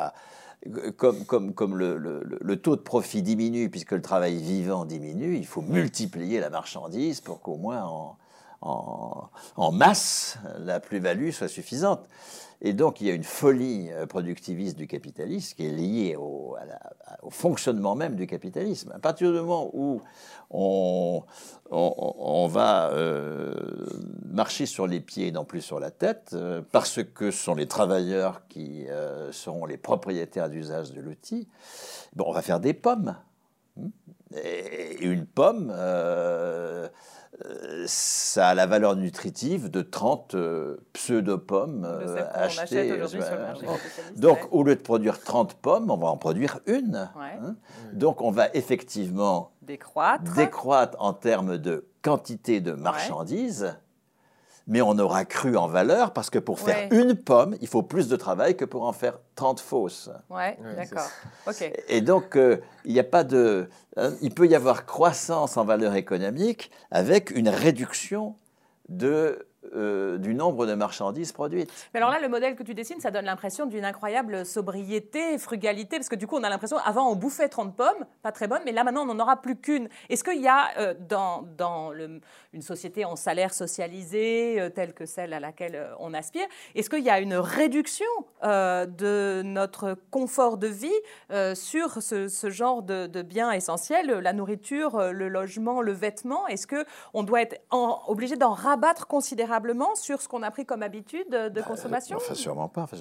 Comme le taux de profit diminue, puisque le travail vivant diminue, il faut multiplier la marchandise pour qu'au moins en masse, la plus-value soit suffisante. Et donc, il y a une folie productiviste du capitalisme qui est liée au fonctionnement même du capitalisme. À partir du moment où on va marcher sur les pieds et non plus sur la tête, parce que ce sont les travailleurs qui seront les propriétaires d'usage de l'outil, on va faire des pommes. Et une pomme, ça a la valeur nutritive de 30 pseudo-pommes achetées. Donc, au lieu de produire 30 pommes, on va en produire une. Hein. Donc, on va effectivement décroître en termes de quantité de marchandises, mais on aura cru en valeur parce que pour faire une pomme, il faut plus de travail que pour en faire 30 fausses. D'accord. Okay. Et donc, il peut y avoir croissance en valeur économique avec une réduction du nombre de marchandises produites. Mais alors là, le modèle que tu dessines, ça donne l'impression d'une incroyable sobriété, frugalité, parce que du coup, on a l'impression, avant, on bouffait 30 pommes, pas très bonnes, mais là, maintenant, on n'en aura plus qu'une. Est-ce qu'il y a dans une société en salaire socialisé, telle que celle à laquelle on aspire, est-ce qu'il y a une réduction de notre confort de vie sur ce genre de biens essentiels, la nourriture, le logement, le vêtement? Est-ce qu'on doit être obligé d'en rabattre considérablement sur ce qu'on a pris comme habitude de consommation? Enfin, sûrement pas.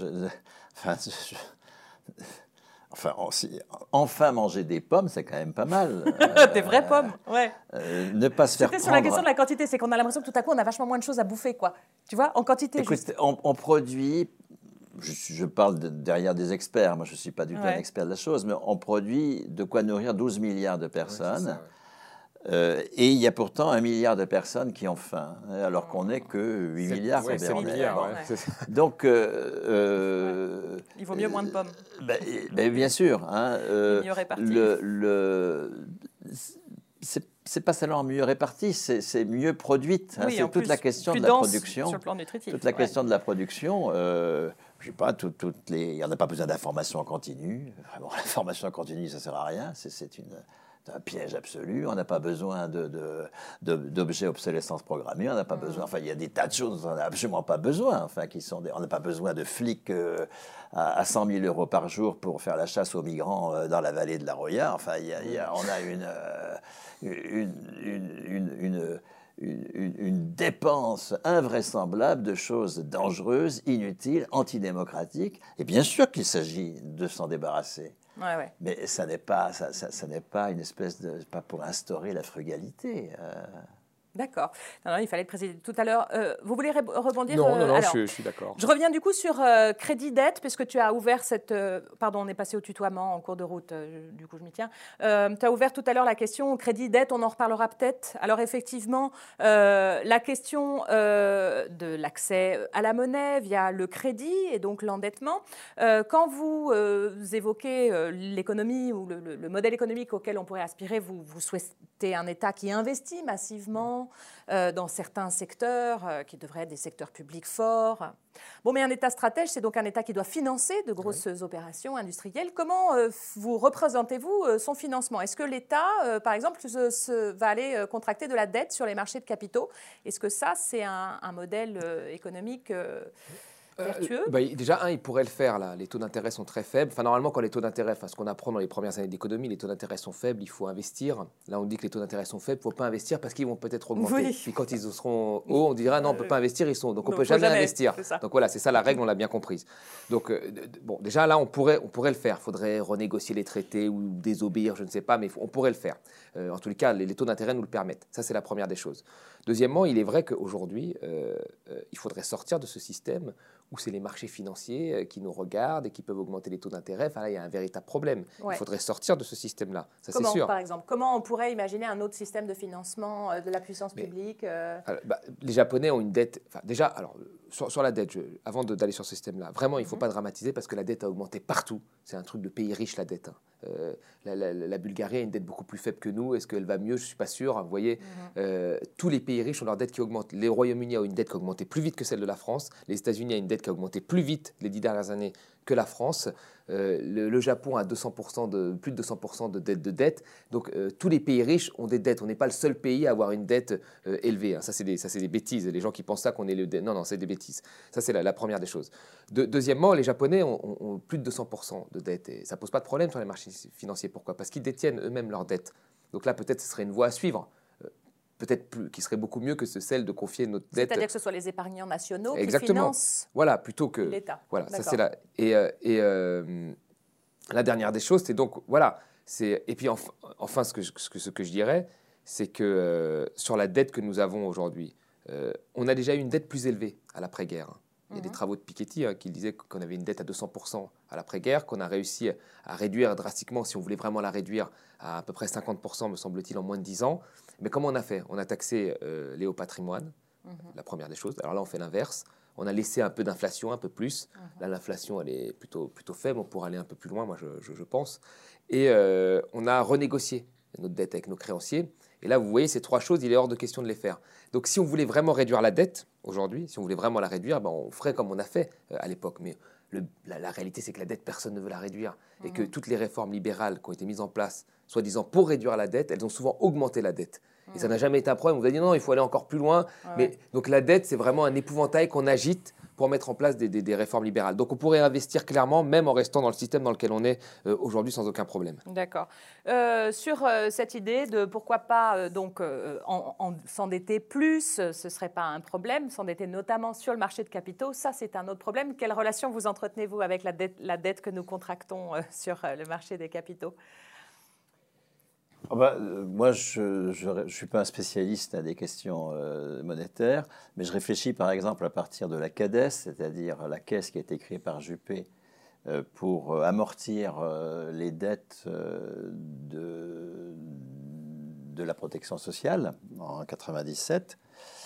Enfin, manger des pommes, c'est quand même pas mal. Des vraies pommes, ne pas se faire prendre... C'était sur la question de la quantité, c'est qu'on a l'impression que tout à coup, on a vachement moins de choses à bouffer, quoi. Tu vois, en quantité. Écoute, on produit... Je parle derrière des experts, moi je ne suis pas du tout un expert de la chose, mais on produit de quoi nourrir 12 milliards de personnes. Et il y a pourtant 1 milliard de personnes qui ont faim, alors qu'on n'est que 8 milliards. Donc, il vaut mieux moins de pommes. Bien sûr. Hein, mieux réparti. C'est pas seulement mieux réparti, c'est mieux produite. Hein, c'est toute la question de la production. Sur le plan nutritif. Toute la question de la production. Je sais pas, il n'y en a pas besoin d'information en continu. Vraiment, l'information en continu, ça ne sert à rien. C'est un piège absolu. On n'a pas besoin d'objets obsolescence programmée. On n'a pas besoin. Enfin, il y a des tas de choses dont on n'a absolument pas besoin. Enfin, on n'a pas besoin de flics à 100 000 € par jour pour faire la chasse aux migrants dans la vallée de la Roya. Enfin, on a une dépense invraisemblable de choses dangereuses, inutiles, antidémocratiques. Et bien sûr qu'il s'agit de s'en débarrasser. Mais ça n'est pas une espèce de... pas pour instaurer la frugalité. D'accord. Il fallait le préciser tout à l'heure. Vous voulez rebondir? Non, alors, je suis d'accord. Je reviens du coup sur crédit-dette, puisque tu as ouvert cette... pardon, on est passé au tutoiement en cours de route, du coup je m'y tiens. Tu as ouvert tout à l'heure la question crédit-dette, on en reparlera peut-être. Alors effectivement, la question de l'accès à la monnaie via le crédit et donc l'endettement. Quand vous évoquez l'économie ou le modèle économique auquel on pourrait aspirer, vous souhaitez un État qui investit massivement dans certains secteurs qui devraient être des secteurs publics forts. Bon, mais un État stratège, c'est donc un État qui doit financer de grosses opérations industrielles. Comment vous représentez-vous son financement? Est-ce que l'État, par exemple, va aller contracter de la dette sur les marchés de capitaux? Est-ce que ça, c'est un modèle économique vertueux? Déjà, il pourrait le faire. Là. Les taux d'intérêt sont très faibles. Enfin, normalement, quand les taux d'intérêt, ce qu'on apprend dans les premières années d'économie, les taux d'intérêt sont faibles, il faut investir. Là, on dit que les taux d'intérêt sont faibles, il ne faut pas investir parce qu'ils vont peut-être augmenter. Puis quand ils seront hauts, on dira non, on ne peut pas investir, ils sont. Donc on ne peut jamais investir. Donc voilà, c'est ça la règle, on l'a bien comprise. Donc, déjà, là, on pourrait le faire. Il faudrait renégocier les traités ou désobéir, je ne sais pas, mais on pourrait le faire. En tous les cas, les taux d'intérêt nous le permettent. Ça, c'est la première des choses. Deuxièmement, il est vrai qu'aujourd'hui, il faudrait sortir de ce système ou c'est les marchés financiers qui nous regardent et qui peuvent augmenter les taux d'intérêt. Enfin là, il y a un véritable problème. Il faudrait sortir de ce système-là, ça c'est sûr. Par exemple, comment on pourrait imaginer un autre système de financement de la puissance publique alors, les Japonais ont une dette... Enfin, déjà, alors, sur la dette, avant d'aller sur ce système-là, vraiment, il ne faut pas dramatiser parce que la dette a augmenté partout. C'est un truc de pays riche, la dette. La Bulgarie a une dette beaucoup plus faible que nous. Est-ce qu'elle va mieux? Je ne suis pas sûr. Vous voyez, tous les pays riches ont leur dette qui augmente. Les Royaume-Uni a une dette qui a augmenté plus vite que celle de la France. Les États-Unis a une dette qui a augmenté plus vite les 10 dernières années que la France. Le Japon a plus de 200% de dette. Donc, tous les pays riches ont des dettes. On n'est pas le seul pays à avoir une dette élevée. Hein. Ça, c'est des bêtises. Les gens qui pensent ça, qu'on est le... Non, c'est des bêtises. Ça, c'est la première des choses. Deuxièmement, les Japonais ont plus de 200% de dette. Et ça ne pose pas de problème sur les marchés financiers. Pourquoi? Parce qu'ils détiennent eux-mêmes leurs dettes. Donc là, peut-être, ce serait une voie à suivre. Peut-être plus, qui serait beaucoup mieux que celle de confier notre dette. C'est-à-dire que ce soit les épargnants nationaux qui financent plutôt que l'État. Voilà, ça c'est là. Et la dernière des choses, c'est donc voilà. Et puis enfin, ce que je dirais, c'est que sur la dette que nous avons aujourd'hui, on a déjà eu une dette plus élevée à l'après-guerre. Il y a des travaux de Piketty qui disaient qu'on avait une dette à 200% à l'après-guerre, qu'on a réussi à réduire drastiquement, si on voulait vraiment la réduire, à peu près 50%, me semble-t-il, en moins de 10 ans. Mais comment on a fait? On a taxé les hauts patrimoines, la première des choses. Alors là, on fait l'inverse. On a laissé un peu d'inflation, un peu plus. Là, l'inflation, elle est plutôt faible. On pourrait aller un peu plus loin, moi, je pense. Et on a renégocié notre dette avec nos créanciers. Et là, vous voyez, ces trois choses, il est hors de question de les faire. Donc, si on voulait vraiment réduire la dette, aujourd'hui, si on voulait vraiment la réduire, on ferait comme on a fait à l'époque. Mais la réalité, c'est que la dette, personne ne veut la réduire. Et que toutes les réformes libérales qui ont été mises en place, soi-disant pour réduire la dette, elles ont souvent augmenté la dette. Et ça n'a jamais été un problème. On vous a dit non, il faut aller encore plus loin. Donc, la dette, c'est vraiment un épouvantail qu'on agite pour mettre en place des réformes libérales. Donc on pourrait investir clairement, même en restant dans le système dans lequel on est aujourd'hui, sans aucun problème. D'accord. Sur cette idée de pourquoi pas s'endetter plus, ce ne serait pas un problème, s'endetter notamment sur le marché de capitaux, ça c'est un autre problème. Quelle relation vous entretenez-vous avec la dette que nous contractons sur le marché des capitaux ? Moi, je ne suis pas un spécialiste des questions monétaires, mais je réfléchis par exemple à partir de la CADES, c'est-à-dire la caisse qui a été créée par Juppé pour amortir les dettes de la protection sociale en 1997.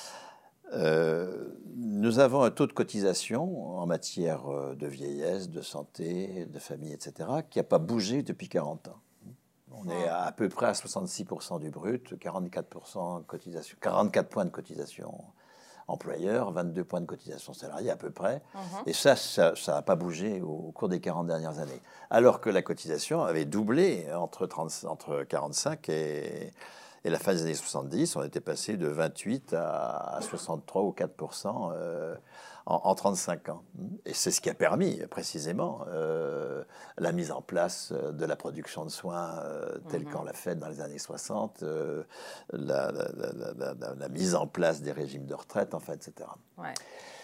Nous avons un taux de cotisation en matière de vieillesse, de santé, de famille, etc., qui n'a pas bougé depuis 40 ans. On est à peu près à 66% du brut, 44% cotisation, 44 points de cotisation employeur, 22 points de cotisation salariée à peu près. Et ça n'a pas bougé au cours des 40 dernières années. Alors que la cotisation avait doublé entre 45 et la fin des années 70. On était passé de 28 à 63 ou 4% en 35 ans. Et c'est ce qui a permis, précisément, la mise en place de la production de soins telle qu'on l'a faite dans les années 60, la mise en place des régimes de retraite, enfin, etc. Ouais.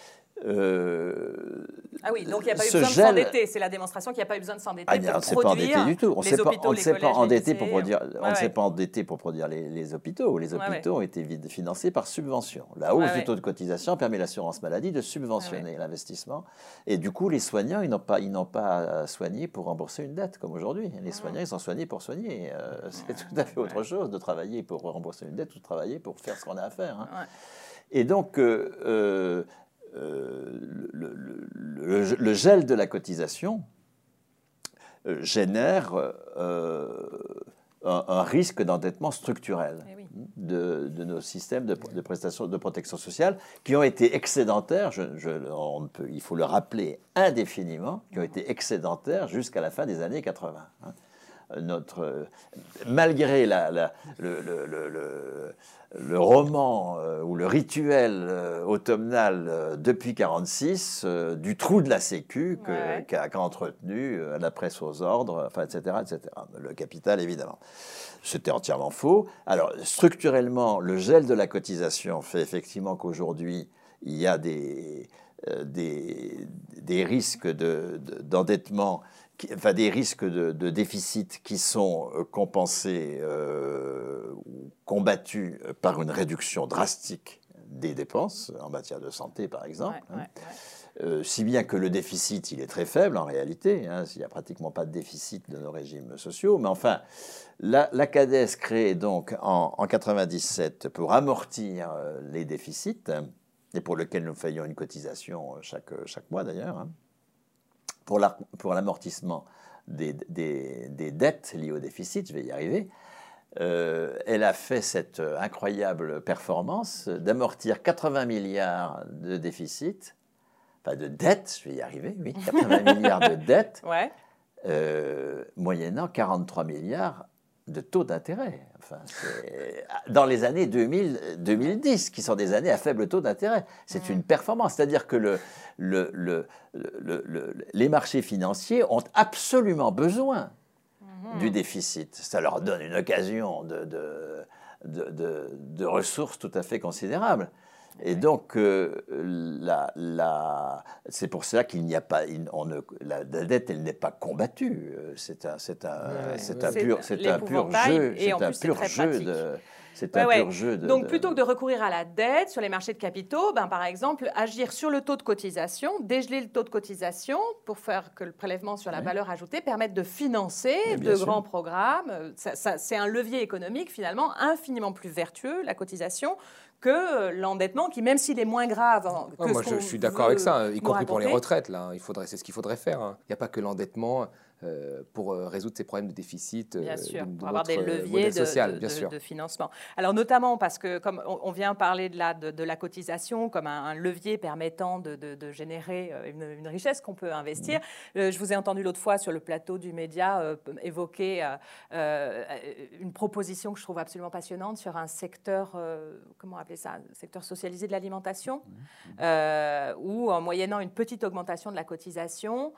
Ah oui, donc il n'y a pas eu besoin de s'endetter. C'est la démonstration qu'il n'y a pas eu besoin de s'endetter pour produire du tout. les hôpitaux, les collèges, les lycées. On ne s'est pas endetté pour produire les hôpitaux. Les hôpitaux ont été financés par subvention. La hausse du taux de cotisation permet à l'assurance maladie de subventionner l'investissement. Et du coup, les soignants, ils n'ont pas soigné pour rembourser une dette, comme aujourd'hui. Les soignants, ils sont soignés pour soigner. C'est tout à fait autre chose de travailler pour rembourser une dette ou de travailler pour faire ce qu'on a à faire. Hein. Et donc... le gel de la cotisation génère un risque d'endettement structurel de nos systèmes de prestations de protection sociale qui ont été excédentaires, il faut le rappeler indéfiniment, qui ont été excédentaires jusqu'à la fin des années 80. Hein. Malgré le roman ou le rituel automnal depuis 1946 du trou de la Sécu qu'a entretenu la presse aux ordres, enfin, etc., etc. Le capital, évidemment. C'était entièrement faux. Alors, structurellement, le gel de la cotisation fait effectivement qu'aujourd'hui, il y a des risques d'endettement, enfin des risques de déficit qui sont compensés ou combattus par une réduction drastique des dépenses en matière de santé, par exemple. Si bien que le déficit, il est très faible en réalité, hein, il n'y a pratiquement pas de déficit de nos régimes sociaux, mais enfin, la CADES créée donc en 1997 pour amortir les déficits, et pour lequel nous payons une cotisation chaque mois d'ailleurs, hein, pour l'amortissement des dettes liées au déficit, je vais y arriver. Elle a fait cette incroyable performance d'amortir 80 milliards de déficit, enfin de dettes, je vais y arriver, oui, 80 milliards de dettes, ouais. Moyennant 43 milliards de taux d'intérêt. Enfin, dans les années 2010, qui sont des années à faible taux d'intérêt. C'est une performance, c'est-à-dire que les marchés financiers ont absolument besoin du déficit. Ça leur donne une occasion de ressources tout à fait considérables. Et donc, c'est pour ça qu'il n'y a pas, la dette, elle n'est pas combattue. C'est un pur jeu. Donc, plutôt que de recourir à la dette sur les marchés de capitaux, par exemple, agir sur le taux de cotisation, dégeler le taux de cotisation pour faire que le prélèvement sur la valeur ajoutée permette de financer de grands programmes. C'est un levier économique, finalement, infiniment plus vertueux, la cotisation, que l'endettement, qui, même s'il est moins grave que moi, je suis d'accord avec ça, y compris pour les retraites. Là, c'est ce qu'il faudrait faire. Hein. Il n'y a pas que l'endettement pour résoudre ces problèmes de déficit. Bien sûr, pour avoir des leviers de financement. Alors, notamment parce que, comme on vient parler de la cotisation comme un levier permettant de générer une richesse qu'on peut investir, je vous ai entendu l'autre fois sur le plateau du Média évoquer une proposition que je trouve absolument passionnante sur un secteur, comment appeler ça, un secteur socialisé de l'alimentation, où en moyennant une petite augmentation de la cotisation,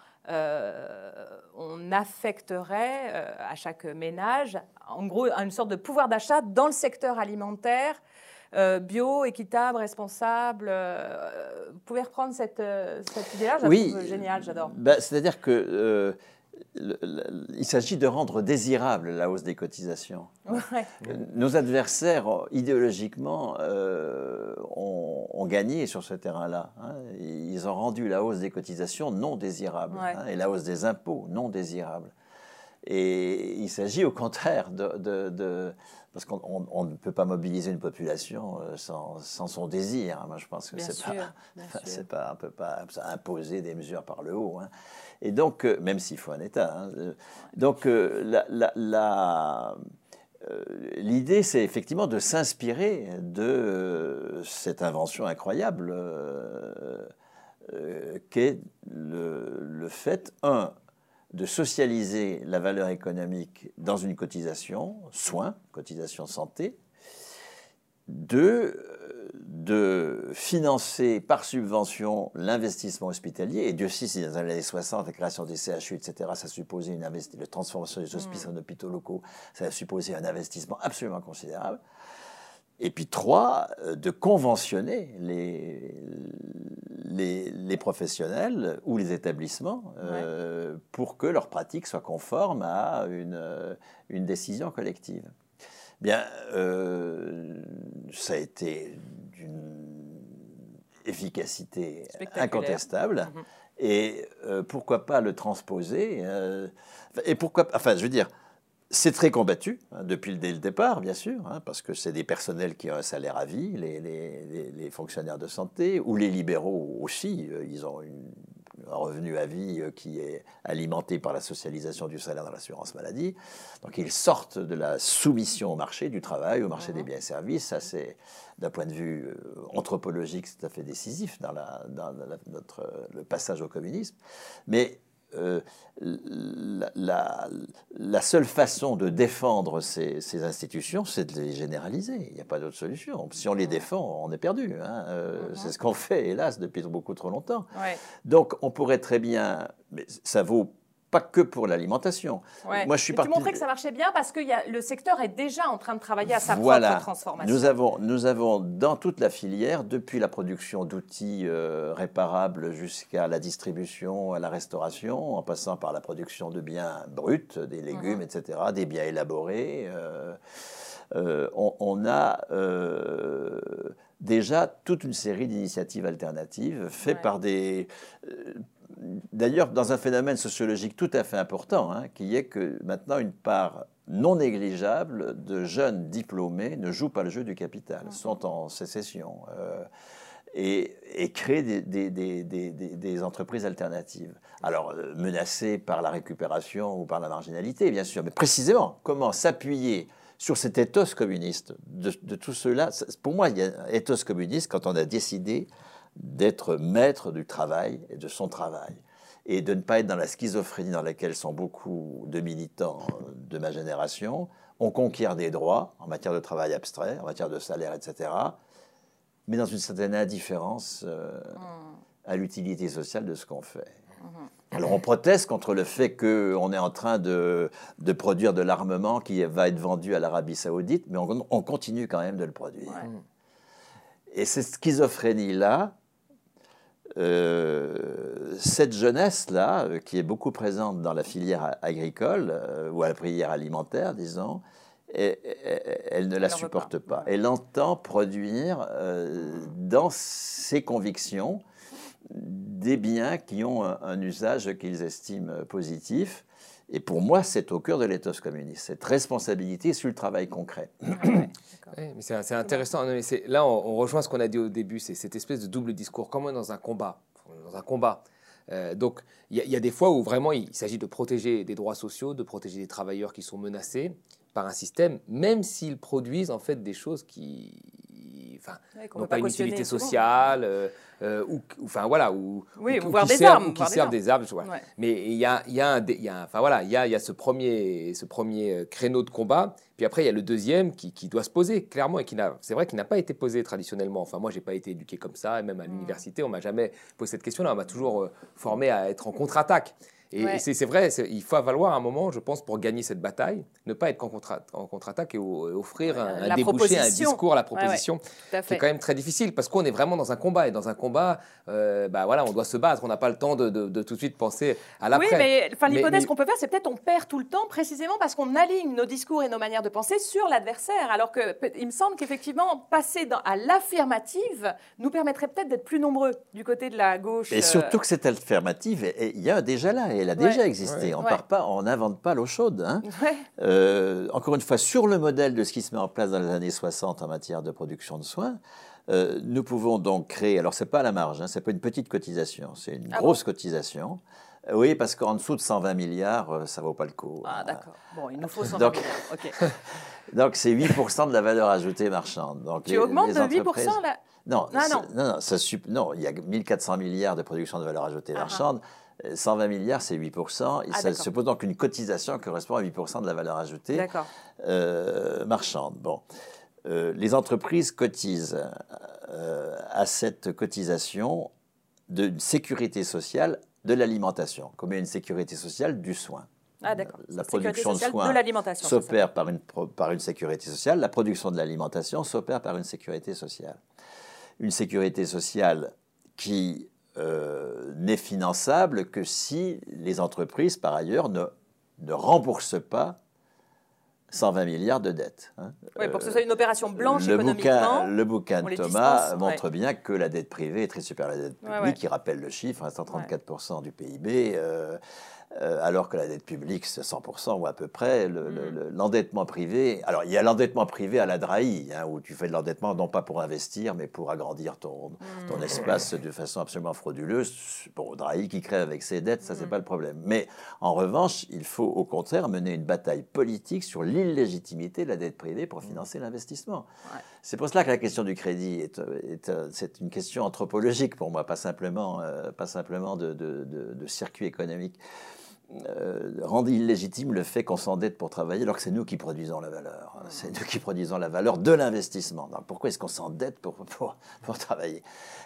on affecterait à chaque ménage, en gros, une sorte de pouvoir d'achat dans le secteur alimentaire, bio, équitable, responsable. Vous pouvez reprendre cette idée-là? Je la trouve géniale, j'adore. C'est-à-dire que il s'agit de rendre désirable la hausse des cotisations. Ouais. Nos adversaires, idéologiquement, ont gagné sur ce terrain-là. Hein. Ils ont rendu la hausse des cotisations non désirable, et la hausse des impôts non désirable. Et il s'agit au contraire parce qu'on ne peut pas mobiliser une population sans son désir. Moi, je pense que c'est pas, on peut pas imposer des mesures par le haut. Hein. Et donc, même s'il faut un État. Hein, donc, l'idée, c'est effectivement de s'inspirer de cette invention incroyable qu'est le fait, de socialiser la valeur économique dans une cotisation, soins, cotisation santé, de financer par subvention l'investissement hospitalier. Et Dieu sait si dans les années 60, la création des CHU, etc., ça supposait la transformation des hospices en hôpitaux locaux, ça a supposé un investissement absolument considérable. Et puis 3, de conventionner les professionnels ou les établissements pour que leurs pratiques soient conformes à une décision collective. Bien, ça a été d'une efficacité incontestable. Et pourquoi pas le transposer et pourquoi, enfin, je veux dire, c'est très combattu, hein, dès le départ, bien sûr, hein, parce que c'est des personnels qui ont un salaire à vie, les fonctionnaires de santé, ou les libéraux aussi, ils ont un revenu à vie qui est alimenté par la socialisation du salaire dans l'assurance maladie. Donc ils sortent de la soumission au marché du travail, au marché des biens et services. Ça, c'est, d'un point de vue anthropologique, c'est tout à fait décisif dans le passage au communisme. Mais la seule façon de défendre ces institutions, c'est de les généraliser. Il n'y a pas d'autre solution. Si on les défend, on est perdu. Hein. C'est ce qu'on fait, hélas, depuis beaucoup trop longtemps. Ouais. Donc, on pourrait très bien... Mais ça vaut pas que pour l'alimentation. Ouais. Moi, je suis parti... Tu montrais que ça marchait bien parce que le secteur est déjà en train de travailler à sa propre transformation. Nous avons dans toute la filière, depuis la production d'outils réparables jusqu'à la distribution, à la restauration, en passant par la production de biens bruts, des légumes, etc., des biens élaborés, on a déjà toute une série d'initiatives alternatives faites par des... D'ailleurs, dans un phénomène sociologique tout à fait important, hein, qui est que maintenant une part non négligeable de jeunes diplômés ne jouent pas le jeu du capital, sont en sécession et créent des entreprises alternatives. Alors, menacées par la récupération ou par la marginalité, bien sûr, mais précisément, comment s'appuyer sur cet ethos communiste de tout cela. Pour moi, il y a un ethos communiste quand on a décidé d'être maître du travail et de son travail, et de ne pas être dans la schizophrénie dans laquelle sont beaucoup de militants de ma génération. On conquiert des droits en matière de travail abstrait, en matière de salaire, etc., mais dans une certaine indifférence à l'utilité sociale de ce qu'on fait. Alors on proteste contre le fait qu'on est en train de produire de l'armement qui va être vendu à l'Arabie Saoudite, mais on continue quand même de le produire. Et cette schizophrénie-là, cette jeunesse-là, qui est beaucoup présente dans la filière agricole, ou à la filière alimentaire, disons, elle ne la supporte pas. Elle entend produire dans ses convictions des biens qui ont un usage qu'ils estiment positif. Et pour moi, c'est au cœur de l'ethos communiste, cette responsabilité sur le travail concret. Oui, mais c'est intéressant. Non, mais là, on rejoint ce qu'on a dit au début, c'est cette espèce de double discours, comme on est dans un combat. Donc, il y a des fois où vraiment il s'agit de protéger des droits sociaux, de protéger des travailleurs qui sont menacés par un système, même s'ils produisent en fait des choses qui n'ont pas une utilité sociale, ou qui servent des armes. Ouais. Mais il y a ce premier créneau de combat, puis après il y a le deuxième qui doit se poser clairement, et c'est vrai qu'il n'a pas été posé traditionnellement. Enfin, moi, j'ai pas été éduqué comme ça, et même à l'université, on m'a jamais posé cette question-là. On m'a toujours formé à être en contre-attaque. Et c'est vrai, il faut valoir un moment, je pense, pour gagner cette bataille, ne pas être en contre-attaque et offrir un débouché, un discours, la proposition, qui est quand même très difficile, parce qu'on est vraiment dans un combat. Et dans un combat, on doit se battre. On n'a pas le temps de tout de suite penser à l'après. Oui, mais l'hypothèse qu'on peut faire, c'est peut-être on perd tout le temps, précisément parce qu'on aligne nos discours et nos manières de penser sur l'adversaire. Alors qu'il me semble qu'effectivement, passer à l'affirmative nous permettrait peut-être d'être plus nombreux du côté de la gauche. Et surtout que cette alternative, il y a déjà là. Elle a déjà existé. On n'invente pas l'eau chaude. Hein. Encore une fois, sur le modèle de ce qui se met en place dans les années 60 en matière de production de soins, nous pouvons donc créer. Alors, ce n'est pas à la marge, hein, ce n'est pas une petite cotisation, c'est une grosse cotisation. Oui, parce qu'en dessous de 120 milliards, ça ne vaut pas le coup. Ah, d'accord. Bon, il nous faut 120 milliards. OK. Donc, c'est 8% de la valeur ajoutée marchande. Donc, tu augmentes de 8% là? Non, il y a 1400 milliards de production de valeur ajoutée marchande. 120 milliards, c'est 8%. Et ça suppose donc une cotisation qui correspond à 8% de la valeur ajoutée marchande. Bon. Les entreprises cotisent à cette cotisation de sécurité sociale de l'alimentation, comme une sécurité sociale du soin. Ah, d'accord. La production de soins s'opère par une sécurité sociale. La production de l'alimentation s'opère par une sécurité sociale. Une sécurité sociale qui n'est finançable que si les entreprises, par ailleurs, ne remboursent pas 120 milliards de dettes. Hein. Oui, pour que ce soit une opération blanche économiquement. Le bouquin de Thomas montre bien que la dette privée est très supérieure à la dette publique, qui rappelle le chiffre, 134% du PIB, alors que la dette publique, c'est 100% ou à peu près. L'endettement privé... Alors, il y a l'endettement privé à la Drahi, hein, où tu fais de l'endettement non pas pour investir, mais pour agrandir ton espace de façon absolument frauduleuse. Bon, Drahi qui crée avec ses dettes, ça, c'est pas le problème. Mais en revanche, il faut au contraire mener une bataille politique sur l'illégitimité de la dette privée pour financer l'investissement. C'est pour cela que la question du crédit c'est une question anthropologique pour moi, pas simplement de circuit économique. Rendre illégitime le fait qu'on s'endette pour travailler alors que c'est nous qui produisons la valeur. C'est nous qui produisons la valeur de l'investissement. Donc pourquoi est-ce qu'on s'endette pour travailler?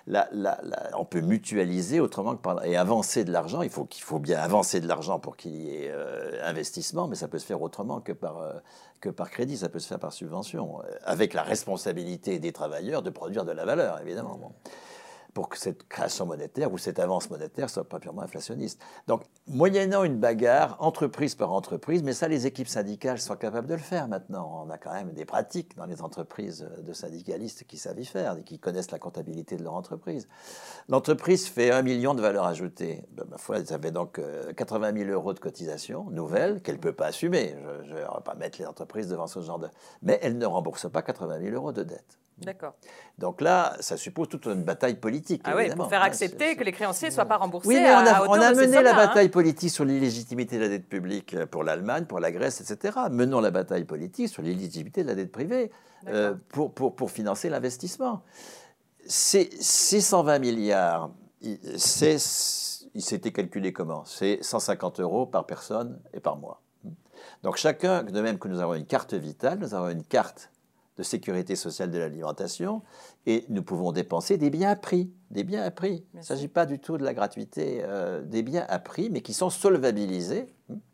On peut mutualiser autrement que et avancer de l'argent. Il faut bien avancer de l'argent pour qu'il y ait investissement, mais ça peut se faire autrement que par crédit. Ça peut se faire par subvention, avec la responsabilité des travailleurs de produire de la valeur, évidemment. Bon. pour que cette création monétaire ou cette avance monétaire soit pas purement inflationniste. Donc, moyennant une bagarre, entreprise par entreprise, mais ça, les équipes syndicales sont capables de le faire maintenant. On a quand même des pratiques dans les entreprises de syndicalistes qui savent y faire et qui connaissent la comptabilité de leur entreprise. L'entreprise fait 1 million de valeur ajoutée. Ma foi, ça fait donc 80 000 euros de cotisation nouvelle qu'elle ne peut pas assumer. Je ne vais pas mettre les entreprises devant ce genre de... Mais elle ne rembourse pas 80 000 euros de dette. D'accord. Donc là, ça suppose toute une bataille politique. Ah oui, pour faire accepter que les créanciers ne soient pas remboursés. Oui, mais on a mené la bataille politique sur l'illégitimité de la dette publique pour l'Allemagne, pour la Grèce, etc. Menons la bataille politique sur l'illégitimité de la dette privée pour financer l'investissement. Ces 120 milliards, il s'était calculé comment? C'est 150 € par personne et par mois. Donc chacun, de même que nous avons une carte vitale, nous avons une carte de sécurité sociale de l'alimentation, et nous pouvons dépenser des biens à prix. Des biens à prix. Il ne s'agit pas du tout de la gratuité, des biens à prix, mais qui sont solvabilisés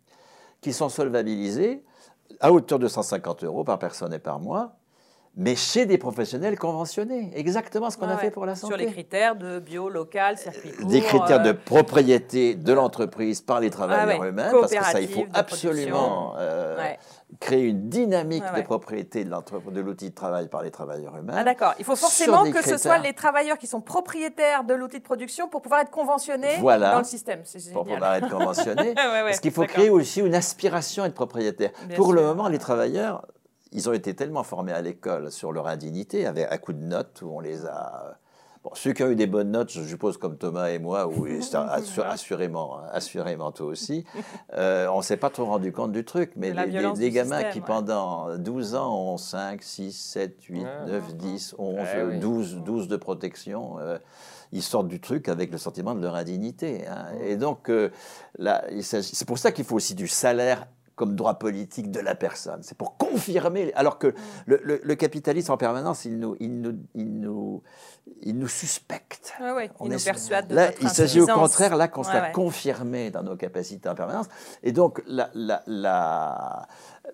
à hauteur de 150 € par personne et par mois, mais chez des professionnels conventionnés. Exactement ce qu'on a fait pour la santé. Sur les critères de bio, local, circuit court. Des critères de propriété de l'entreprise par les travailleurs eux-mêmes, parce que ça, il faut absolument créer une dynamique de propriété de l'outil de travail par les travailleurs eux-mêmes. Ah d'accord, il faut forcément que ce soit les travailleurs qui sont propriétaires de l'outil de production pour pouvoir être conventionnés dans le système. Pour pouvoir être conventionnés. Parce qu'il faut créer aussi une aspiration à être propriétaire. Pour le moment, les travailleurs... Ils ont été tellement formés à l'école sur leur indignité, à coup de notes, où on les a... Bon, ceux qui ont eu des bonnes notes, je suppose comme Thomas et moi, oui, assurément toi aussi, on ne s'est pas trop rendu compte du truc, mais des gamins système, qui pendant 12 ans ont 5, 6, 7, 8, 9, 10, 11, 12 de protection, ils sortent du truc avec le sentiment de leur indignité. Hein. Et donc, c'est pour ça qu'il faut aussi du salaire comme droit politique de la personne. C'est pour confirmer, alors que le capitalisme en permanence, il nous suspecte. Il nous persuade de là, notre il s'agit au contraire là qu'on soit confirmé dans nos capacités en permanence. Et donc la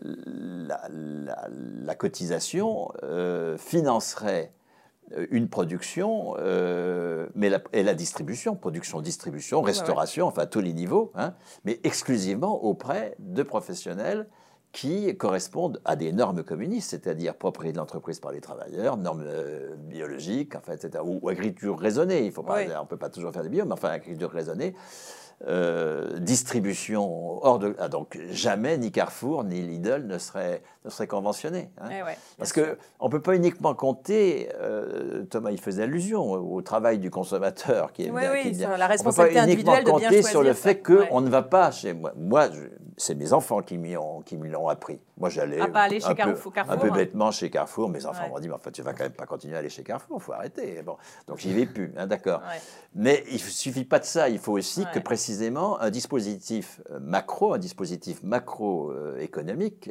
cotisation financerait une production, et la distribution, production, restauration, enfin tous les niveaux, hein, mais exclusivement auprès de professionnels qui correspondent à des normes communistes, c'est-à-dire propriété de l'entreprise par les travailleurs, normes biologiques, enfin, etc., ou agriculture raisonnée. On ne peut pas toujours faire du bio, mais enfin agriculture raisonnée. Distribution donc jamais ni Carrefour ni Lidl ne seraient conventionnés, hein. Parce qu'on ne peut pas uniquement compter, Thomas il faisait allusion au travail du consommateur qui est bien. La responsabilité individuelle de bien choisir. On ne peut pas uniquement compter sur le fait qu'on ne va pas chez moi c'est mes enfants qui me l'ont appris. Moi j'allais un peu bêtement chez Carrefour, mes enfants m'ont dit mais en fait tu vas quand même pas continuer à aller chez Carrefour, il faut arrêter. Bon, donc j'y vais plus, hein, d'accord. Mais il ne suffit pas de ça, il faut aussi que précisément un dispositif macroéconomique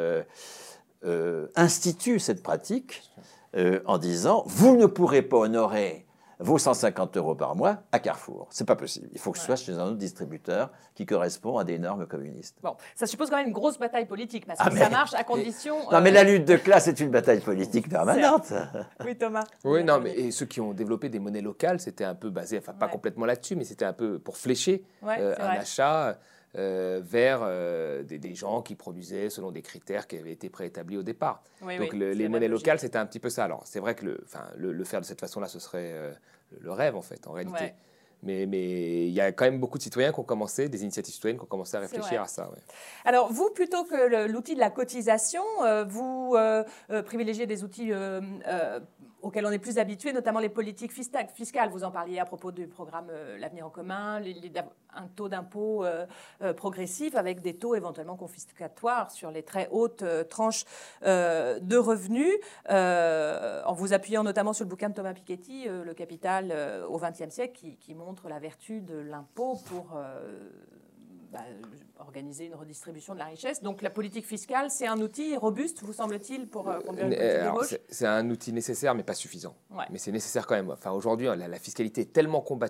institue cette pratique en disant vous ne pourrez pas honorer vos 150 € par mois à Carrefour. C'est pas possible. Il faut que ce soit chez un autre distributeur qui correspond à des normes communistes. Bon, ça suppose quand même une grosse bataille politique, parce que ça marche à condition... Non, mais la lutte de classe est une bataille politique permanente. Oui, Thomas. Oui, non, mais et ceux qui ont développé des monnaies locales, c'était un peu basé, enfin pas complètement là-dessus, mais c'était un peu pour flécher un achat vers des gens qui produisaient selon des critères qui avaient été préétablis au départ. Donc les monnaies locales, c'était un petit peu ça. Alors c'est vrai que le faire de cette façon-là, ce serait le rêve en fait, en réalité. Mais il y a quand même beaucoup de citoyens qui ont commencé, des initiatives citoyennes qui ont commencé à réfléchir à ça. Alors vous, plutôt que l'outil de la cotisation, vous privilégiez des outils auxquels on est plus habitué, notamment les politiques fiscales. Vous en parliez à propos du programme L'Avenir en commun, un taux d'impôt progressif avec des taux éventuellement confiscatoires sur les très hautes tranches de revenus, en vous appuyant notamment sur le bouquin de Thomas Piketty, Le Capital au XXe siècle, qui montre la vertu de l'impôt pour organiser une redistribution de la richesse. Donc la politique fiscale, c'est un outil robuste, vous semble-t-il, pour conduire une politique d'ébauche ? C'est un outil nécessaire, mais pas suffisant. Mais c'est nécessaire quand même. Enfin, aujourd'hui, la fiscalité est tellement combattue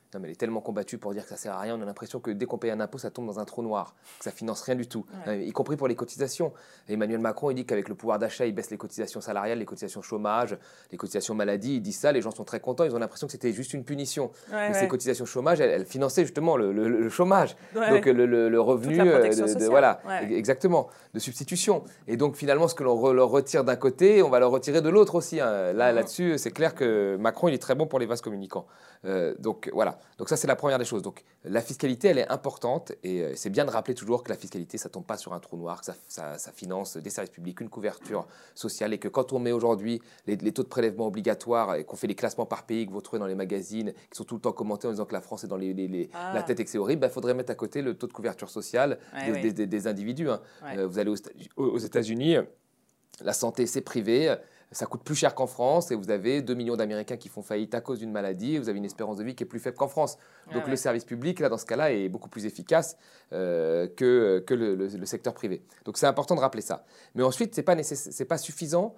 Non, mais elle est tellement combattue pour dire que ça sert à rien. On a l'impression que dès qu'on paye un impôt, ça tombe dans un trou noir, que ça finance rien du tout, y compris pour les cotisations. Et Emmanuel Macron, il dit qu'avec le pouvoir d'achat, il baisse les cotisations salariales, les cotisations chômage, les cotisations maladie. Il dit ça, les gens sont très contents. Ils ont l'impression que c'était juste une punition. Mais ces cotisations chômage, elles finançaient justement le chômage, donc le revenu, voilà, exactement, de substitution. Et donc finalement, ce que l'on leur retire d'un côté, on va leur retirer de l'autre aussi. Là-dessus, c'est clair que Macron, il est très bon pour les vases communicants. Donc voilà. Donc ça, c'est la première des choses. Donc la fiscalité, elle est importante et c'est bien de rappeler toujours que la fiscalité, ça ne tombe pas sur un trou noir, que ça finance des services publics, une couverture sociale et que quand on met aujourd'hui les taux de prélèvement obligatoires et qu'on fait les classements par pays que vous trouvez dans les magazines, qui sont tout le temps commentés en disant que la France est dans la tête et que c'est horrible, il faudrait mettre à côté le taux de couverture sociale des individus. Vous allez aux États-Unis, la santé, c'est privé. Ça coûte plus cher qu'en France et vous avez 2 millions d'Américains qui font faillite à cause d'une maladie et vous avez une espérance de vie qui est plus faible qu'en France. Donc le service public, là, dans ce cas-là, est beaucoup plus efficace que le secteur privé. Donc c'est important de rappeler ça. Mais ensuite, c'est pas suffisant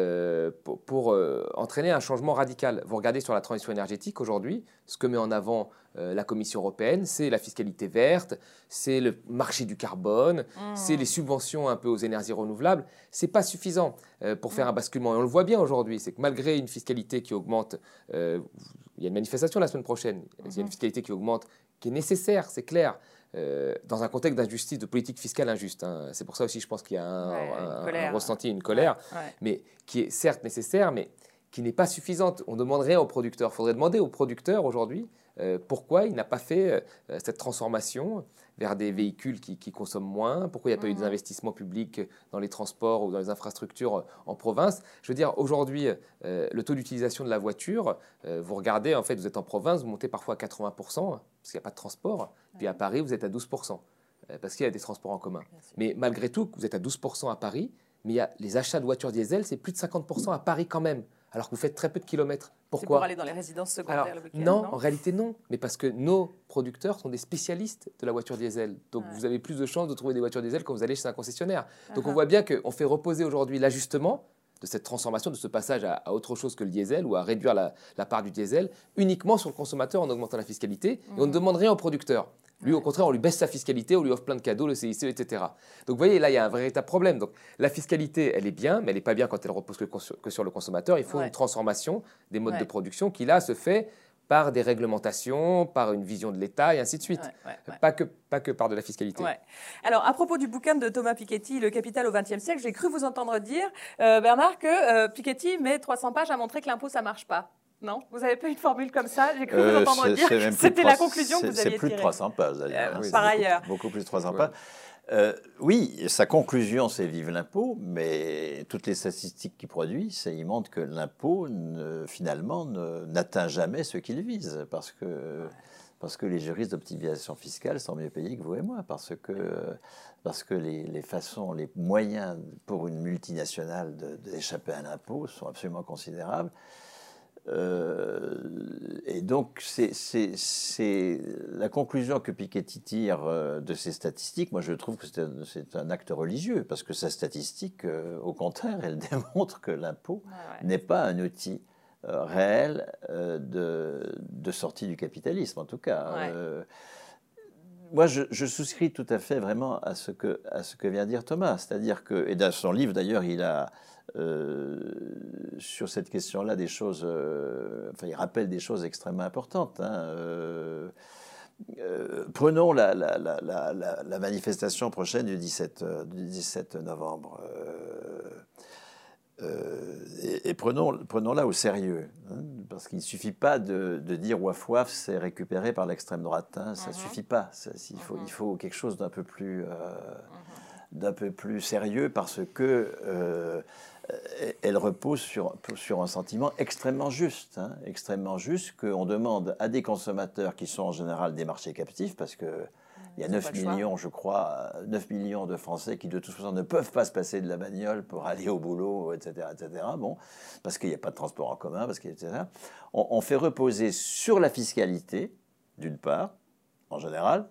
pour entraîner un changement radical. Vous regardez sur la transition énergétique aujourd'hui, ce que met en avant la Commission européenne, c'est la fiscalité verte, c'est le marché du carbone, c'est les subventions un peu aux énergies renouvelables. Ce n'est pas suffisant pour faire un basculement. Et on le voit bien aujourd'hui, c'est que malgré une fiscalité qui augmente, il y a une manifestation la semaine prochaine, il y a une fiscalité qui augmente, qui est nécessaire, c'est clair. Dans un contexte d'injustice, de politique fiscale injuste. C'est pour ça aussi, je pense qu'il y a un ressenti, une colère, mais qui est certes nécessaire, mais qui n'est pas suffisante. On demanderait aux producteurs, il faudrait demander aux producteurs aujourd'hui pourquoi il n'a pas fait cette transformation vers des véhicules qui consomment moins, pourquoi il n'y a pas eu des investissements publics dans les transports ou dans les infrastructures en province. Je veux dire, aujourd'hui, le taux d'utilisation de la voiture, vous regardez, en fait, vous êtes en province, vous montez parfois à 80%, parce qu'il n'y a pas de transport, puis à Paris, vous êtes à 12%, parce qu'il y a des transports en commun. Mais malgré tout, vous êtes à 12% à Paris, mais il y a les achats de voitures diesel, c'est plus de 50% à Paris quand même, alors que vous faites très peu de kilomètres. Pourquoi ? C'est pour aller dans les résidences secondaires le week-end, non, en réalité non, mais parce que nos producteurs sont des spécialistes de la voiture diesel. Donc vous avez plus de chances de trouver des voitures diesel quand vous allez chez un concessionnaire. Donc on voit bien qu'on fait reposer aujourd'hui l'ajustement de cette transformation, de ce passage à autre chose que le diesel ou à réduire la part du diesel uniquement sur le consommateur en augmentant la fiscalité et on ne demande rien au producteur. Lui, au contraire, on lui baisse sa fiscalité, on lui offre plein de cadeaux, le CICE, etc. Donc, vous voyez, là, il y a un véritable problème. Donc, la fiscalité, elle est bien, mais elle n'est pas bien quand elle repose que sur le consommateur. Il faut une transformation des modes de production qui, là, se fait par des réglementations, par une vision de l'État et ainsi de suite. Pas que par de la fiscalité. Alors, à propos du bouquin de Thomas Piketty, Le Capital au XXe siècle, j'ai cru vous entendre dire, Bernard, que Piketty met 300 pages à montrer que l'impôt, ça ne marche pas. Non, vous n'avez pas une formule comme ça. J'ai cru vous entendre dire que c'était la conclusion que vous aviez tirée. C'est plus de 300 pages, d'ailleurs. Par ailleurs. Beaucoup plus de 300 pages. Oui, sa conclusion, c'est vive l'impôt, mais toutes les statistiques qu'il produit, il montre que l'impôt, finalement, n'atteint jamais ce qu'il vise, parce que les juristes d'optimisation fiscale sont mieux payés que vous et moi, parce que les façons, les moyens pour une multinationale d'échapper à l'impôt sont absolument considérables. Et donc, c'est la conclusion que Piketty tire de ces statistiques. Moi, je trouve que c'est un acte religieux, parce que sa statistique, au contraire, elle démontre que l'impôt n'est pas un outil réel de sortie du capitalisme, en tout cas. Moi, je souscris tout à fait vraiment à ce que vient de dire Thomas. C'est-à-dire que, et dans son livre, d'ailleurs, il a... sur cette question-là, des choses, il rappelle des choses extrêmement importantes. Prenons la manifestation prochaine du 17 novembre et prenons-la au sérieux, parce qu'il ne suffit pas de dire waf waf, c'est récupéré par l'extrême droite. Ça ne suffit pas. Il faut quelque chose d'un peu plus sérieux, parce que elle repose sur un sentiment extrêmement juste, qu'on demande à des consommateurs qui sont en général des marchés captifs, parce que il y a 9 millions, je crois, 9 millions de Français qui de toute façon ne peuvent pas se passer de la bagnole pour aller au boulot, etc. Bon, parce qu'il n'y a pas de transport en commun, etc. On fait reposer sur la fiscalité, d'une part, en général,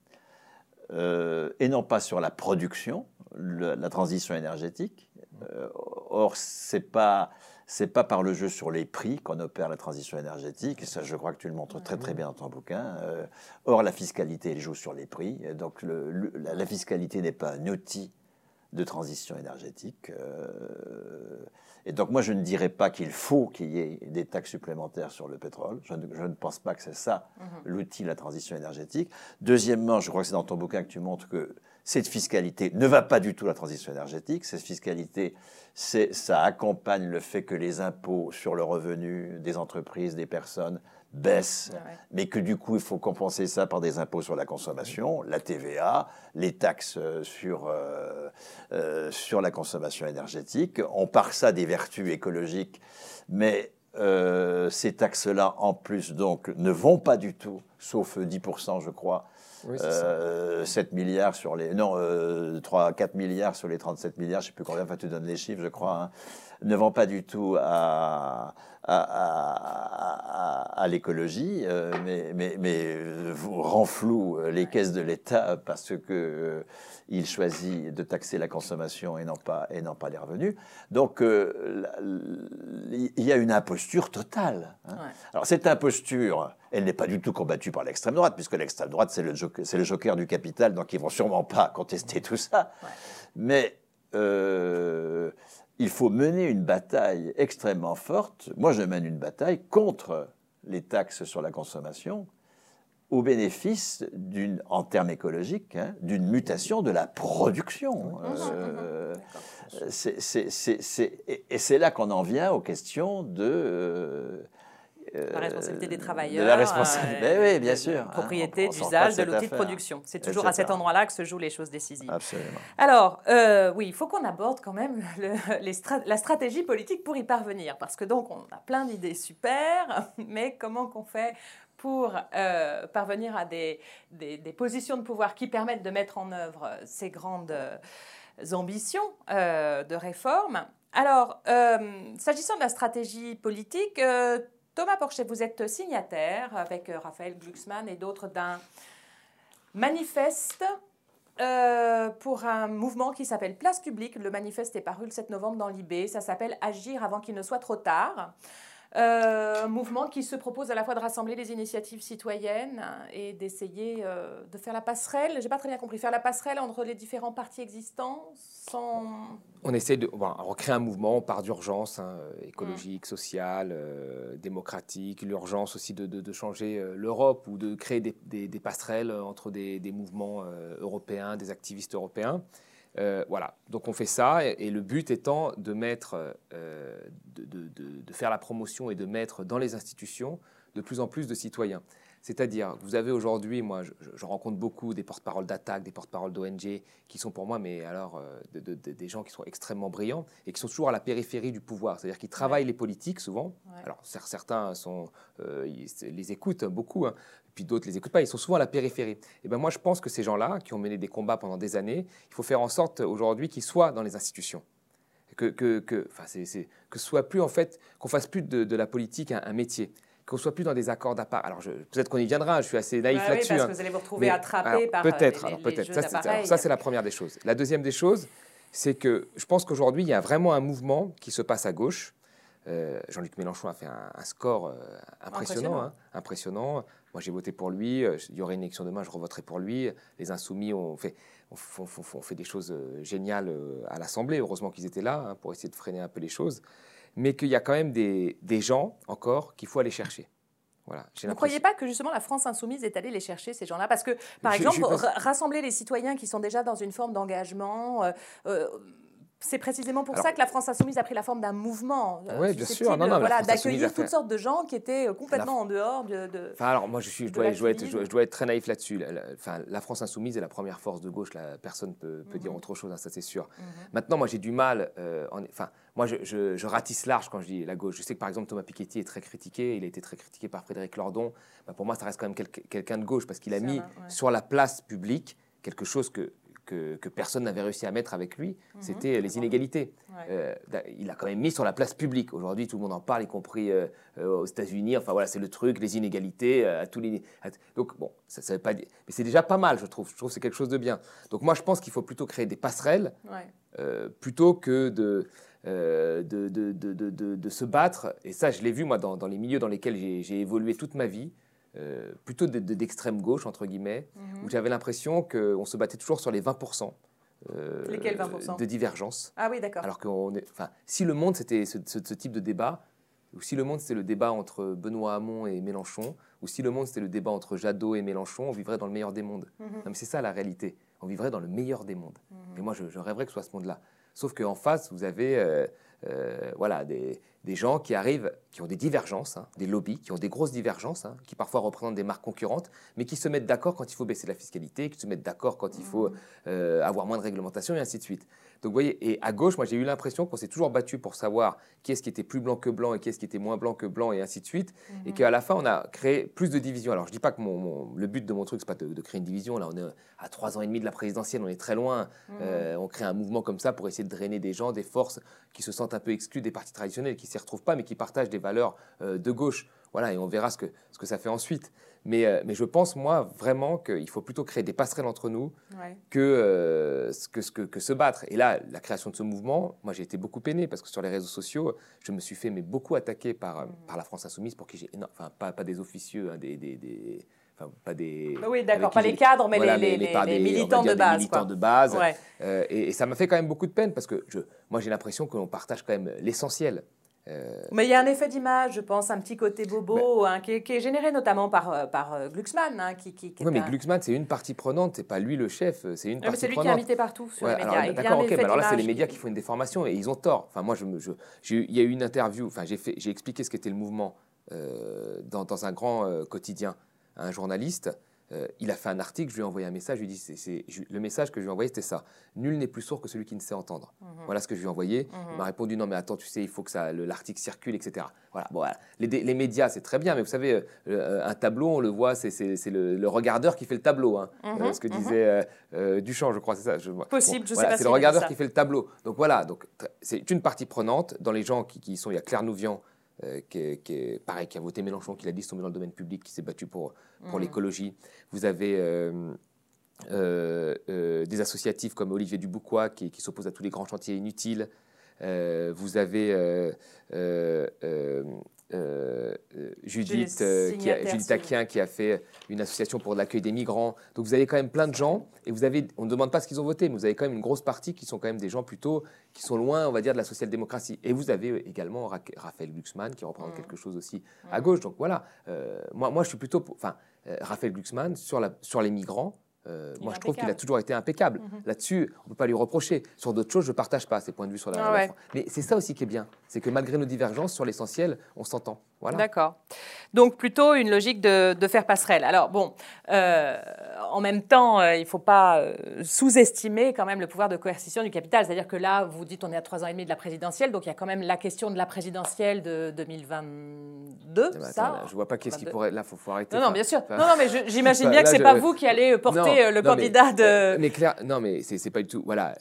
et non pas sur la production, la transition énergétique. Or, c'est pas c'est pas par le jeu sur les prix qu'on opère la transition énergétique. Et ça, je crois que tu le montres très très bien dans ton bouquin. Or, la fiscalité, elle joue sur les prix. Donc, la fiscalité n'est pas un outil de transition énergétique. Et donc, moi, je ne dirais pas qu'il faut qu'il y ait des taxes supplémentaires sur le pétrole. Je ne pense pas que c'est ça l'outil de la transition énergétique. Deuxièmement, je crois que c'est dans ton bouquin que tu montres que cette fiscalité ne va pas du tout à la transition énergétique. Cette fiscalité, ça accompagne le fait que les impôts sur le revenu des entreprises, des personnes, baissent, mais que du coup, il faut compenser ça par des impôts sur la consommation, la TVA, les taxes sur la consommation énergétique. On part ça des vertus écologiques, mais ces taxes-là, en plus, donc, ne vont pas du tout, sauf 10%, je crois, 7 milliards sur les... Non, 4 milliards sur les 37 milliards, je ne sais plus combien, enfin tu donnes les chiffres, je crois, hein, ne vont pas du tout à l'écologie, mais renflouent les caisses de l'État parce qu'il choisit de taxer la consommation et non pas les revenus. Donc, il y a une imposture totale. Hein. Ouais. Alors, cette imposture, elle n'est pas du tout combattue par l'extrême droite, puisque l'extrême droite, c'est le joker du capital, donc ils ne vont sûrement pas contester tout ça. Ouais. Mais il faut mener une bataille extrêmement forte. Moi, je mène une bataille contre les taxes sur la consommation au bénéfice, en termes écologiques, hein, d'une mutation de la production. Et c'est là qu'on en vient aux questions de... la responsabilité des travailleurs, de la responsabilité, oui, bien sûr, propriété, d'usage de l'outil de production. C'est toujours à cet endroit-là que se jouent les choses décisives. Absolument. Alors, oui, il faut qu'on aborde quand même la stratégie politique pour y parvenir, parce que donc on a plein d'idées super, mais comment qu'on fait pour parvenir à des positions de pouvoir qui permettent de mettre en œuvre ces grandes ambitions de réforme. Alors, s'agissant de la stratégie politique, Thomas Porcher, vous êtes signataire avec Raphaël Glucksmann et d'autres d'un manifeste pour un mouvement qui s'appelle Place Publique. Le manifeste est paru le 7 novembre dans l'IB. Ça s'appelle « Agir avant qu'il ne soit trop tard ». Un mouvement qui se propose à la fois de rassembler les initiatives citoyennes et d'essayer de faire la passerelle, j'ai pas très bien compris, faire la passerelle entre les différents partis existants sans... On essaie de recréer un mouvement, on part d'urgence écologique, sociale, démocratique, l'urgence aussi de changer l'Europe ou de créer des passerelles entre des mouvements européens, des activistes européens. Voilà, donc on fait ça et le but étant de mettre, de faire la promotion et de mettre dans les institutions de plus en plus de citoyens. C'est-à-dire, vous avez aujourd'hui, moi je rencontre beaucoup des porte-paroles d'attaque, des porte-paroles d'ONG qui sont pour moi, mais alors des gens qui sont extrêmement brillants et qui sont toujours à la périphérie du pouvoir. C'est-à-dire qu'ils travaillent les politiques souvent. Ouais. Alors certains les écoutent beaucoup, hein, puis d'autres ne les écoutent pas, ils sont souvent à la périphérie. Et ben moi je pense que ces gens-là qui ont mené des combats pendant des années, il faut faire en sorte aujourd'hui qu'ils soient dans les institutions. Que ce soit plus en fait, qu'on fasse plus de la politique un métier. Qu'on ne soit plus dans des accords d'appart. Alors, peut-être qu'on y viendra, je suis assez naïf là-dessus. Oui, parce que vous allez vous retrouver attrapé par les jeux d'appareil. Ça, c'est la première des choses. La deuxième des choses, c'est que je pense qu'aujourd'hui, il y a vraiment un mouvement qui se passe à gauche. Jean-Luc Mélenchon a fait un score impressionnant. Moi, j'ai voté pour lui. Il y aurait une élection demain, je revoterai pour lui. Les Insoumis ont fait des choses géniales à l'Assemblée. Heureusement qu'ils étaient là pour essayer de freiner un peu les choses. Mais qu'il y a quand même des gens encore qu'il faut aller chercher. Voilà, vous ne croyez pas que justement la France insoumise est allée les chercher, ces gens-là? Parce que, par exemple, rassembler les citoyens qui sont déjà dans une forme d'engagement... c'est précisément pour ça que la France insoumise a pris la forme d'un mouvement. Oui, bien sûr. D'accueillir toutes sortes de gens qui étaient complètement en dehors de... Enfin, alors, moi, je dois être très naïf là-dessus. La France insoumise est la première force de gauche. Personne ne peut dire autre chose, hein, ça c'est sûr. Maintenant, moi, j'ai du mal... moi, je ratisse large quand je dis la gauche. Je sais que, par exemple, Thomas Piketty est très critiqué. Il a été très critiqué par Frédéric Lordon. Pour moi, ça reste quand même quelqu'un de gauche parce qu'il a mis sur la place publique quelque chose que personne n'avait réussi à mettre avec lui, c'était les inégalités. Ouais. Il a quand même mis sur la place publique. Aujourd'hui, tout le monde en parle, y compris aux États-Unis. Enfin voilà, c'est le truc, les inégalités à tous les. Donc bon, ça veut pas dire, mais c'est déjà pas mal, je trouve. Je trouve que c'est quelque chose de bien. Donc moi, je pense qu'il faut plutôt créer des passerelles, plutôt que de se battre. Et ça, je l'ai vu, moi, dans les milieux dans lesquels j'ai évolué toute ma vie, plutôt d'extrême gauche, entre guillemets, où j'avais l'impression qu'on se battait toujours sur les 20%. Lesquels 20% de divergence. Ah oui, d'accord. Alors que si le monde, c'était ce type de débat, ou si le monde, c'était le débat entre Benoît Hamon et Mélenchon, ou si le monde, c'était le débat entre Jadot et Mélenchon, on vivrait dans le meilleur des mondes. Non, mais c'est ça la réalité. On vivrait dans le meilleur des mondes. Et moi, je rêverais que ce soit ce monde-là. Sauf qu'en face, vous avez voilà, des gens qui arrivent, qui ont des divergences, hein, des lobbies, qui ont des grosses divergences, hein, qui parfois représentent des marques concurrentes, mais qui se mettent d'accord quand il faut baisser la fiscalité, qui se mettent d'accord quand il faut avoir moins de réglementation, et ainsi de suite. Donc vous voyez, et à gauche, moi j'ai eu l'impression qu'on s'est toujours battu pour savoir qui est-ce qui était plus blanc que blanc et qui est-ce qui était moins blanc que blanc, et ainsi de suite, et qu'à la fin, on a créé plus de divisions. Alors je ne dis pas que le but de mon truc, ce n'est pas de créer une division. Là, on est à 3 ans et demi de la présidentielle, on est très loin. On crée un mouvement comme ça pour essayer de drainer des gens, des forces qui se sentent un peu exclus des partis traditionnels, qui ne s'y retrouvent pas, mais qui partagent des valeurs de gauche. Voilà, et on verra ce que ça fait ensuite. Mais je pense, moi, vraiment qu'il faut plutôt créer des passerelles entre nous que se battre. Et là, la création de ce mouvement, moi, j'ai été beaucoup peiné parce que sur les réseaux sociaux, je me suis fait beaucoup attaquer par la France Insoumise, pour qui j'ai enfin, pas des officieux, hein, enfin, pas des... Oui, d'accord, pas les cadres, mais voilà, les militants de base. Militants de base. Ouais. Et ça m'a fait quand même beaucoup de peine parce que moi, j'ai l'impression que l'on partage quand même l'essentiel. Mais il y a un effet d'image, je pense, un petit côté bobo, hein, qui est généré notamment par Glucksmann. Hein, oui, mais Glucksmann, c'est une partie prenante, c'est pas lui le chef, c'est une partie prenante. C'est lui qui est invité partout sur les médias. D'accord, ok, mais alors là, c'est les médias qui font une déformation et ils ont tort. Enfin, moi, il y a eu une interview, enfin, j'ai expliqué ce qu'était le mouvement dans un grand quotidien à un journaliste. Il a fait un article, je lui ai envoyé un message, je lui ai dit, le message que je lui ai envoyé, c'était ça. Nul n'est plus sourd que celui qui ne sait entendre. Voilà ce que je lui ai envoyé. Il m'a répondu, non mais attends, tu sais, il faut que l'article circule, etc. Voilà. Bon, voilà. Les médias, c'est très bien, mais vous savez, un tableau, on le voit, c'est le regardeur qui fait le tableau. Hein. Ce que disait Duchamp, je crois, c'est ça. Possible, je sais pas si c'est le regardeur qui fait le tableau. Donc voilà, c'est une partie prenante. Dans les gens qui sont, il y a Claire Nouvian, pareil, qui a voté Mélenchon, qui l'a dit, tombé dans le domaine public, qui s'est battu pour l'écologie. Vous avez des associatifs comme Olivier Duboucois qui s'oppose à tous les grands chantiers inutiles. Vous avez Judith Aquien qui a fait une association pour l'accueil des migrants. Donc vous avez quand même plein de gens, et on ne demande pas ce qu'ils ont voté, mais vous avez quand même une grosse partie qui sont quand même des gens plutôt qui sont loin, on va dire, de la social-démocratie. Et vous avez également Raphaël Glucksmann qui représente quelque chose aussi à gauche. Donc voilà, moi je suis plutôt Raphaël Glucksmann sur les migrants. Moi, je trouve qu'il a toujours été impeccable. Là-dessus, on ne peut pas lui reprocher. Sur d'autres choses, je ne partage pas ses points de vue sur la France. Mais c'est ça aussi qui est bien. C'est que malgré nos divergences, sur l'essentiel, on s'entend. Voilà. D'accord. Donc, plutôt une logique de faire passerelle. Alors, bon, en même temps, il ne faut pas sous-estimer quand même le pouvoir de coercition du capital. C'est-à-dire que là, vous dites on est à 3 ans et demi de la présidentielle, donc il y a quand même la question de la présidentielle de 2022. Je ne vois pas qu'est-ce qui pourrait... Là, il faut arrêter. Non, bien sûr. Non, mais j'imagine bien que ce n'est pas vous qui allez porter le candidat de... Mais Claire, non, mais c'est pas du tout... Voilà.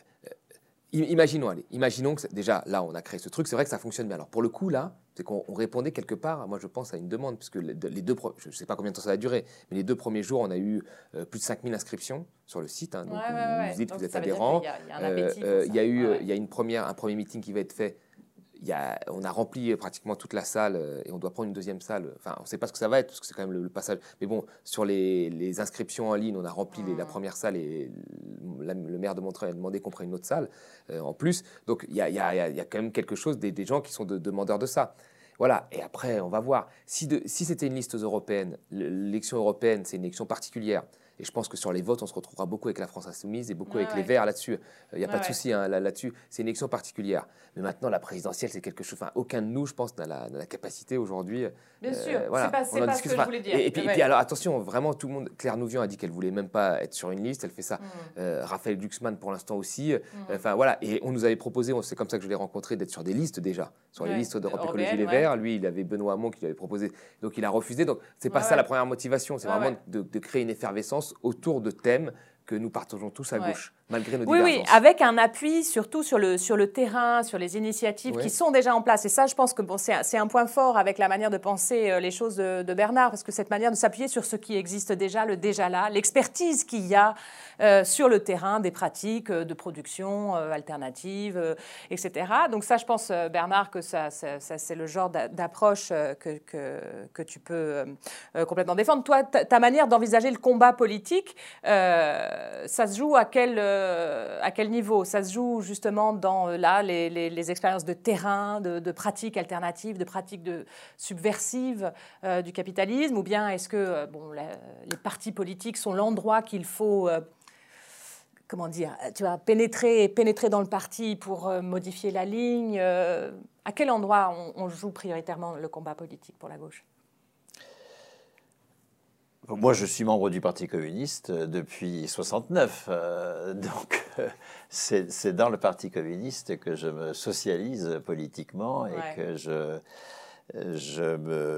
Imaginons que déjà, là, on a créé ce truc. C'est vrai que ça fonctionne bien. Alors, pour le coup, là, c'est qu'on répondait quelque part, moi, je pense, à une demande, puisque je ne sais pas combien de temps ça va durer, mais les 2 premiers jours, on a eu plus de 5000 inscriptions sur le site. Hein, donc, vous dites que vous êtes adhérents. Il y a un premier meeting qui va être fait. On a rempli pratiquement toute la salle et on doit prendre une deuxième salle. Enfin, on ne sait pas ce que ça va être parce que c'est quand même le passage. Mais bon, sur les inscriptions en ligne, on a rempli la première salle et le maire de Montreuil a demandé qu'on prenne une autre salle en plus. Donc, il y a quand même quelque chose, des gens qui sont demandeurs de ça. Voilà, et après, on va voir. Si c'était une liste européenne, l'élection européenne, c'est une élection particulière. Et je pense que sur les votes, on se retrouvera beaucoup avec la France Insoumise et beaucoup avec les Verts là-dessus. Il n'y a pas de souci là-dessus. C'est une élection particulière. Mais maintenant, la présidentielle, c'est quelque chose... Enfin, aucun de nous, je pense, n'a la capacité aujourd'hui... Bien sûr, voilà, c'est pas ce que je voulais dire. Et puis alors, attention, vraiment, tout le monde... Claire Nouvian a dit qu'elle ne voulait même pas être sur une liste. Elle fait ça. Raphaël Glucksmann, pour l'instant aussi. Enfin, voilà. Et on nous avait proposé, c'est comme ça que je l'ai rencontré, d'être sur des listes déjà. Sur les listes d'Europe Écologie Les Verts. Lui, il avait Benoît Hamon qui lui avait proposé. Donc, il a refusé. Donc, c'est pas ça la première motivation. C'est vraiment de créer une effervescence autour de thèmes que nous partageons tous à gauche, malgré nos divergences. Oui, avec un appui surtout sur le terrain, sur les initiatives qui sont déjà en place. Et ça, je pense que c'est un point fort avec la manière de penser les choses de Bernard, parce que cette manière de s'appuyer sur ce qui existe déjà, le déjà là, l'expertise qu'il y a sur le terrain, des pratiques de production alternatives, etc. Donc ça, je pense, Bernard, que ça c'est le genre d'approche que tu peux complètement défendre. Toi, ta manière d'envisager le combat politique, ça se joue à quel niveau? Ça se joue justement dans les expériences de terrain, de pratiques alternatives, de pratiques subversives du capitalisme, ou bien est-ce que les partis politiques sont l'endroit qu'il faut comment dire, tu vas pénétrer dans le parti pour modifier la ligne? À quel endroit on joue prioritairement le combat politique pour la gauche? Moi, je suis membre du Parti communiste depuis 1969. Donc, c'est dans le Parti communiste que je me socialise politiquement et que je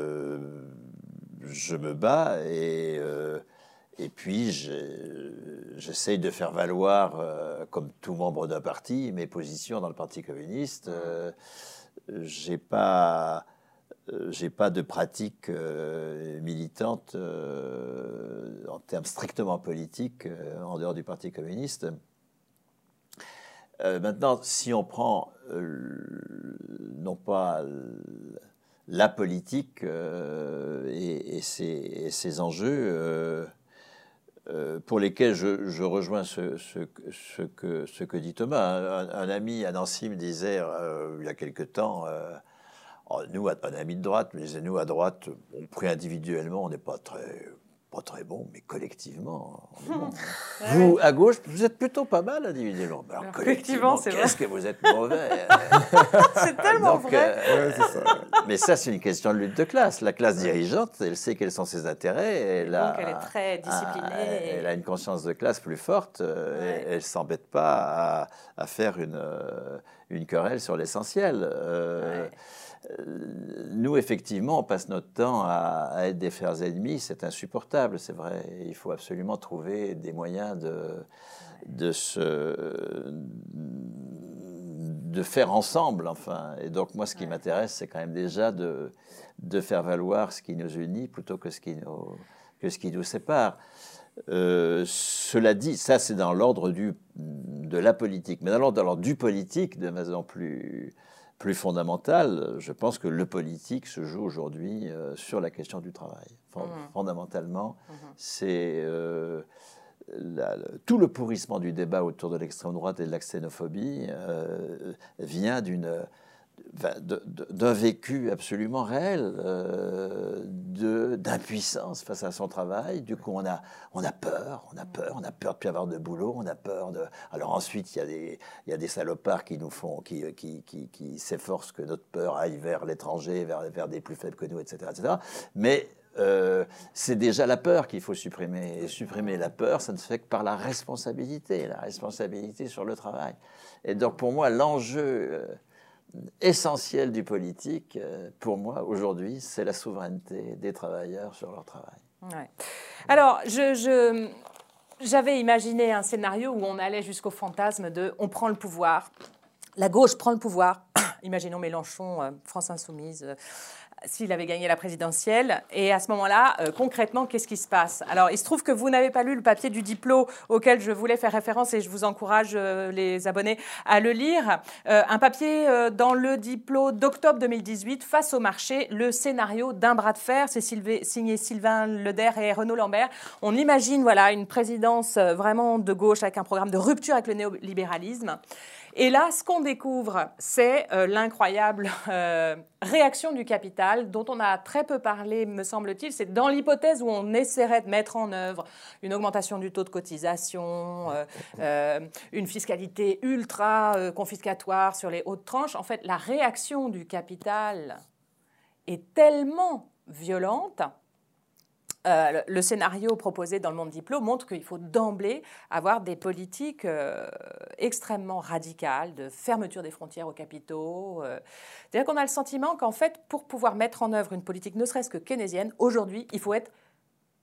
me bats. Et puis, j'essaye de faire valoir, comme tout membre d'un parti, mes positions dans le Parti communiste. J'ai pas de pratique militante en termes strictement politiques en dehors du Parti communiste. Maintenant, si on prend non pas la politique et ses enjeux, pour lesquels je rejoins ce que dit Thomas. Un ami à Nancy me disait il y a quelque temps, nous, un ami de droite, me disait, nous à droite, on pris individuellement, on n'est pas très bon, mais collectivement, on est bon. Vous, à gauche, vous êtes plutôt pas mal individuellement. Alors, collectivement, c'est vrai. Qu'est-ce que vous êtes mauvais? C'est tellement vrai. C'est ça. Mais ça, c'est une question de lutte de classe. La classe dirigeante, elle sait quels sont ses intérêts. Donc, elle est très disciplinée. Elle a une conscience de classe plus forte. Elle ne s'embête pas à faire une querelle sur l'essentiel. Nous, effectivement, on passe notre temps à être des frères ennemis. C'est insupportable, c'est vrai. Il faut absolument trouver des moyens de faire ensemble, enfin. Et donc, moi, ce qui m'intéresse, c'est quand même déjà de faire valoir ce qui nous unit plutôt que ce qui nous sépare. Cela dit, ça, c'est dans l'ordre de la politique. Mais dans l'ordre du politique, de façon plus fondamentale, je pense que le politique se joue aujourd'hui sur la question du travail. Fondamentalement, c'est tout le pourrissement du débat autour de l'extrême droite et de la xénophobie vient d'un vécu absolument réel d'impuissance face à son travail. Du coup, on a peur de plus avoir de boulot, on a peur de... Alors ensuite, il y a des salopards qui s'efforcent que notre peur aille vers l'étranger, vers des plus faibles que nous, etc. etc. Mais c'est déjà la peur qu'il faut supprimer. Et supprimer la peur, ça ne se fait que par la responsabilité sur le travail. Et donc, pour moi, l'enjeu essentiel du politique, pour moi, aujourd'hui, c'est la souveraineté des travailleurs sur leur travail. Ouais. Alors, j'avais imaginé un scénario où on allait jusqu'au fantasme de « on prend le pouvoir ». La gauche prend le pouvoir. Imaginons Mélenchon, France Insoumise, s'il avait gagné la présidentielle. Et à ce moment-là, concrètement, qu'est-ce qui se passe? Alors, il se trouve que vous n'avez pas lu le papier du Diplo auquel je voulais faire référence et je vous encourage, les abonnés, à le lire. Un papier dans le Diplo d'octobre 2018, Face au marché, le scénario d'un bras de fer. C'est signé Sylvain Leder et Renaud Lambert. On imagine une présidence vraiment de gauche avec un programme de rupture avec le néolibéralisme. Et là, ce qu'on découvre, c'est l'incroyable réaction du capital, dont on a très peu parlé, me semble-t-il. C'est dans l'hypothèse où on essaierait de mettre en œuvre une augmentation du taux de cotisation, une fiscalité ultra confiscatoire sur les hautes tranches. En fait, la réaction du capital est tellement violente. Le scénario proposé dans le Monde Diplo montre qu'il faut d'emblée avoir des politiques extrêmement radicales de fermeture des frontières aux capitaux. C'est-à-dire qu'on a le sentiment qu'en fait, pour pouvoir mettre en œuvre une politique ne serait-ce que keynésienne, aujourd'hui, il faut être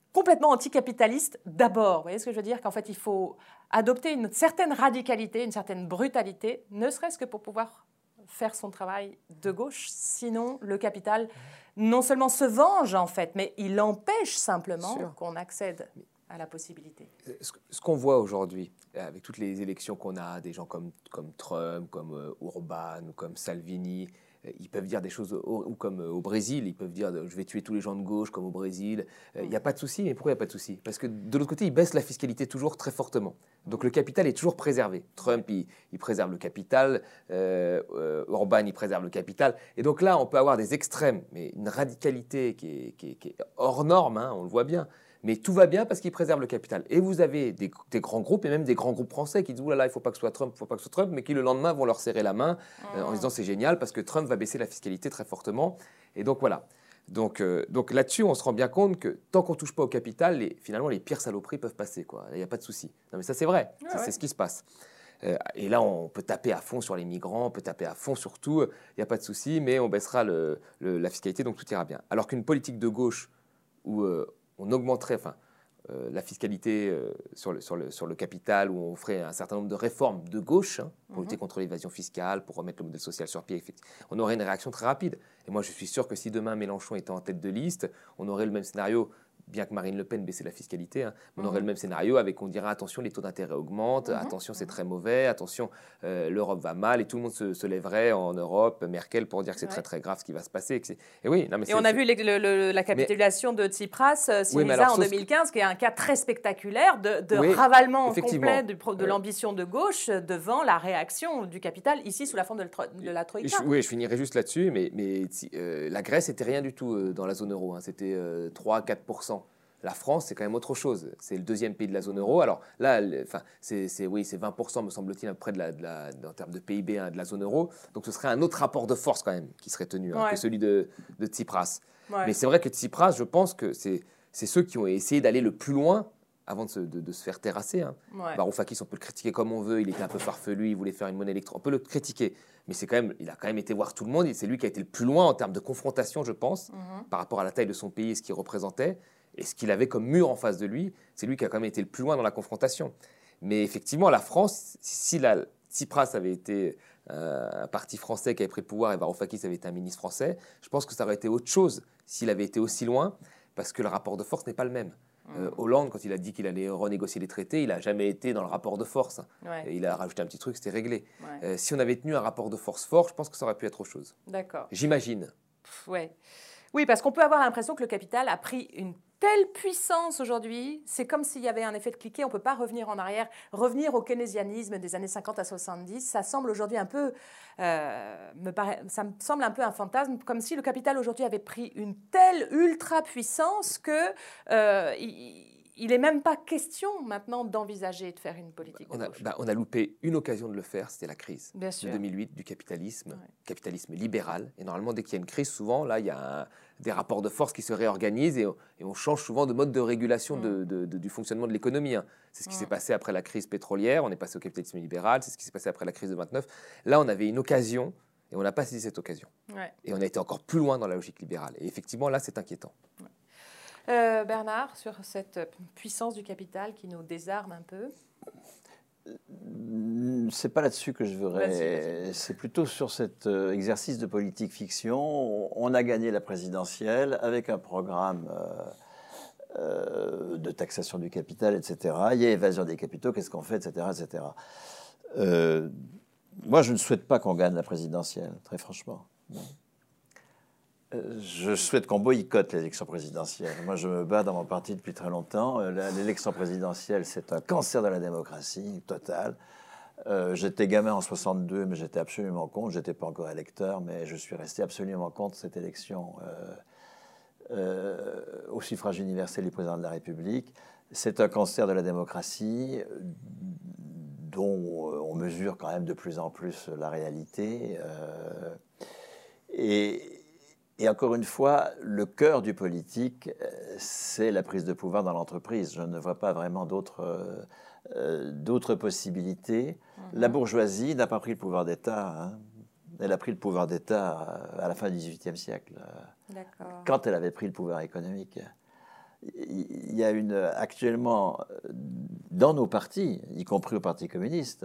complètement anticapitaliste d'abord. Vous voyez ce que je veux dire? Qu'en fait, il faut adopter une certaine radicalité, une certaine brutalité, ne serait-ce que pour pouvoir faire son travail de gauche. Sinon, le capital non seulement se venge, en fait, mais il empêche simplement qu'on accède à la possibilité. Ce qu'on voit aujourd'hui, avec toutes les élections qu'on a, des gens comme Trump, comme Orban, ou comme Salvini, ils peuvent dire des choses, ou comme au Brésil, ils peuvent dire je vais tuer tous les gens de gauche, comme au Brésil. Il n'y a pas de souci. Mais pourquoi il n'y a pas de souci? Parce que de l'autre côté, ils baissent la fiscalité toujours très fortement. Donc le capital est toujours préservé. Trump, il préserve le capital. Orban, il préserve le capital. Et donc là, on peut avoir des extrêmes, mais une radicalité qui est hors norme, hein, on le voit bien. Mais tout va bien parce qu'ils préservent le capital. Et vous avez des grands groupes, et même des grands groupes français qui disent « Ouh là là, il ne faut pas que ce soit Trump, il ne faut pas que ce soit Trump », mais qui le lendemain vont leur serrer la main en disant « C'est génial parce que Trump va baisser la fiscalité très fortement ». Et donc voilà. Donc là-dessus, on se rend bien compte que tant qu'on ne touche pas au capital, finalement, les pires saloperies peuvent passer. Il n'y a pas de souci. Non mais ça, c'est vrai. C'est ce qui se passe. Et là, on peut taper à fond sur les migrants, on peut taper à fond sur tout. Il n'y a pas de souci, mais on baissera la fiscalité, donc tout ira bien. Alors qu'une politique de gauche où on augmenterait la fiscalité sur le capital, où on ferait un certain nombre de réformes de gauche pour lutter contre l'évasion fiscale, pour remettre le modèle social sur pied, on aurait une réaction très rapide. Et moi, je suis sûr que si demain Mélenchon était en tête de liste, on aurait le même scénario, bien que Marine Le Pen baissait la fiscalité, on aurait le même scénario avec on dirait attention, les taux d'intérêt augmentent, attention, c'est très mauvais, attention, l'Europe va mal, et tout le monde se lèverait en Europe, Merkel, pour dire que c'est très très grave ce qui va se passer. Et oui, non, mais on a vu la capitulation de Tsipras, Syriza en 2015, qui est un cas très spectaculaire de ravalement complet de l'ambition de gauche devant la réaction du capital, ici sous la forme de la Troïka. Oui, je finirai juste là-dessus, mais la Grèce n'était rien du tout dans la zone euro, c'était 3-4%. La France, c'est quand même autre chose. C'est le deuxième pays de la zone euro. Alors là, c'est 20%, me semble-t-il, à peu près en termes de PIB de la zone euro. Donc ce serait un autre rapport de force quand même qui serait tenu que celui de Tsipras. Ouais. Mais c'est vrai que Tsipras, je pense que c'est ceux qui ont essayé d'aller le plus loin avant de se faire terrasser. Varoufakis, on peut le critiquer comme on veut. Il était un peu farfelu, il voulait faire une monnaie électronique. On peut le critiquer. Mais il a quand même été voir tout le monde. C'est lui qui a été le plus loin en termes de confrontation, je pense, par rapport à la taille de son pays et ce qu'il représentait. Et ce qu'il avait comme mur en face de lui, c'est lui qui a quand même été le plus loin dans la confrontation. Mais effectivement, la France, si Tsipras avait été un parti français qui avait pris le pouvoir et Varoufakis avait été un ministre français, je pense que ça aurait été autre chose s'il avait été aussi loin, parce que le rapport de force n'est pas le même. Hollande, quand il a dit qu'il allait renégocier les traités, il n'a jamais été dans le rapport de force. Et il a rajouté un petit truc, c'était réglé. Si on avait tenu un rapport de force fort, je pense que ça aurait pu être autre chose. D'accord. J'imagine. Oui, parce qu'on peut avoir l'impression que le capital a pris une telle puissance aujourd'hui, c'est comme s'il y avait un effet de cliquet, on ne peut pas revenir en arrière. Revenir au keynésianisme des années 50 à 70, ça semble aujourd'hui un peu, ça me semble un peu un fantasme, comme si le capital aujourd'hui avait pris une telle ultra-puissance que il n'est même pas question maintenant d'envisager de faire une politique de gauche. On a loupé une occasion de le faire, c'était la crise de 2008 du capitalisme, capitalisme libéral. Et normalement, dès qu'il y a une crise, souvent, là, il y a des rapports de force qui se réorganisent et on change souvent de mode de régulation du fonctionnement de l'économie. C'est ce qui s'est passé après la crise pétrolière, on est passé au capitalisme libéral, c'est ce qui s'est passé après la crise de 29. Là, on avait une occasion et on n'a pas saisi cette occasion. Et on a été encore plus loin dans la logique libérale. Et effectivement, là, c'est inquiétant. Bernard, sur cette puissance du capital qui nous désarme un peu? C'est pas là-dessus que je voudrais. C'est plutôt sur cet exercice de politique fiction. On a gagné la présidentielle avec un programme de taxation du capital, etc. Il y a évasion des capitaux, qu'est-ce qu'on fait, etc., etc. Moi, je ne souhaite pas qu'on gagne la présidentielle, très franchement. Je souhaite qu'on boycotte l'élection présidentielle. Moi, je me bats dans mon parti depuis très longtemps. L'élection présidentielle, c'est un cancer de la démocratie total. J'étais gamin en 62, mais j'étais absolument contre. Je n'étais pas encore électeur, mais je suis resté absolument contre cette élection au suffrage universel du président de la République. C'est un cancer de la démocratie dont on mesure quand même de plus en plus la réalité. Et encore une fois, le cœur du politique, c'est la prise de pouvoir dans l'entreprise. Je ne vois pas vraiment d'autres possibilités. La bourgeoisie n'a pas pris le pouvoir d'État. Elle a pris le pouvoir d'État à la fin du XVIIIe siècle, quand elle avait pris le pouvoir économique. il y a actuellement, dans nos partis, y compris au Parti communiste,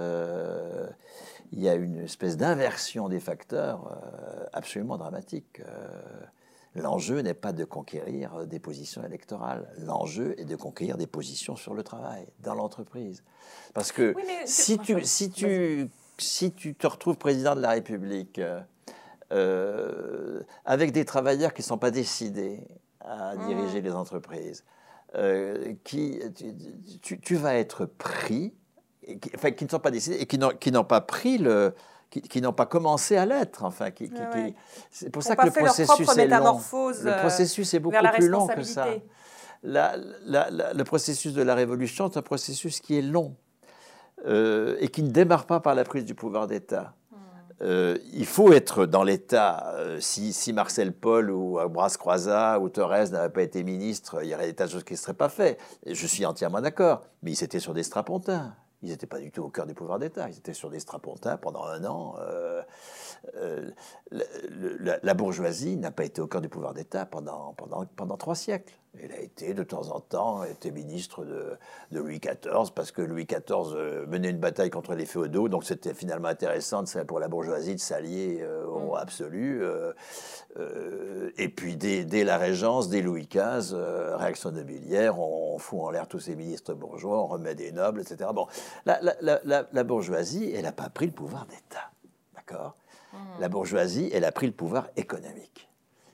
il y a une espèce d'inversion des facteurs absolument dramatique. L'enjeu n'est pas de conquérir des positions électorales. L'enjeu est de conquérir des positions sur le travail, dans l'entreprise. Parce que si tu te retrouves président de la République avec des travailleurs qui ne sont pas décidés à diriger les entreprises, tu vas être pris, qui ne sont pas décidés et qui n'ont pas pris qui n'ont pas commencé à l'être. Enfin, c'est pour ça que le processus est long. Le processus est beaucoup plus long que ça. Le processus de la révolution, c'est un processus qui est long et qui ne démarre pas par la prise du pouvoir d'État. Il faut être dans l'État. Si Marcel Paul ou Ambroise Croizat ou Thorez n'avaient pas été ministres, il y aurait des tas de choses qui ne seraient pas faites. Je suis entièrement d'accord. Mais ils étaient sur des strapontins. Ils n'étaient pas du tout au cœur du pouvoir d'État. Ils étaient sur des strapontins pendant 1 an. La bourgeoisie n'a pas été au cœur du pouvoir d'État pendant 3 siècles. Elle a été, de temps en temps, ministre de Louis XIV, parce que Louis XIV menait une bataille contre les féodaux, donc c'était finalement intéressant pour la bourgeoisie de s'allier au roi absolu. Et puis, dès la Régence, dès Louis XV, réaction nobiliaire, on fout en l'air tous ces ministres bourgeois, on remet des nobles, etc. Bon, la bourgeoisie, elle n'a pas pris le pouvoir d'État, d'accord ? La bourgeoisie, elle a pris le pouvoir économique.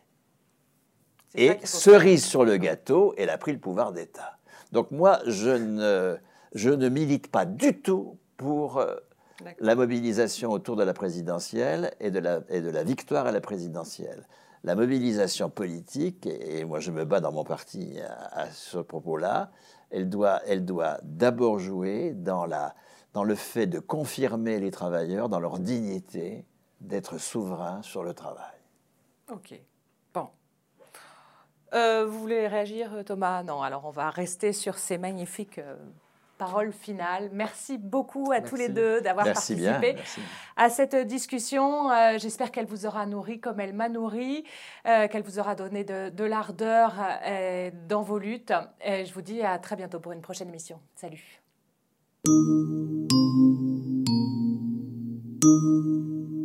Et cerise sur le gâteau, elle a pris le pouvoir d'État. Donc moi, je ne milite pas du tout pour la mobilisation autour de la présidentielle et de la victoire à la présidentielle. La mobilisation politique, et moi je me bats dans mon parti à ce propos-là, elle doit d'abord jouer dans le fait de confirmer les travailleurs dans leur dignité d'être souverains sur le travail. Ok. Bon. Vous voulez réagir, Thomas? Non, alors on va rester sur ces magnifiques paroles finales. Merci beaucoup à tous les deux d'avoir participé à cette discussion. J'espère qu'elle vous aura nourri comme elle m'a nourri, qu'elle vous aura donné de l'ardeur dans vos luttes. Et je vous dis à très bientôt pour une prochaine émission. Salut.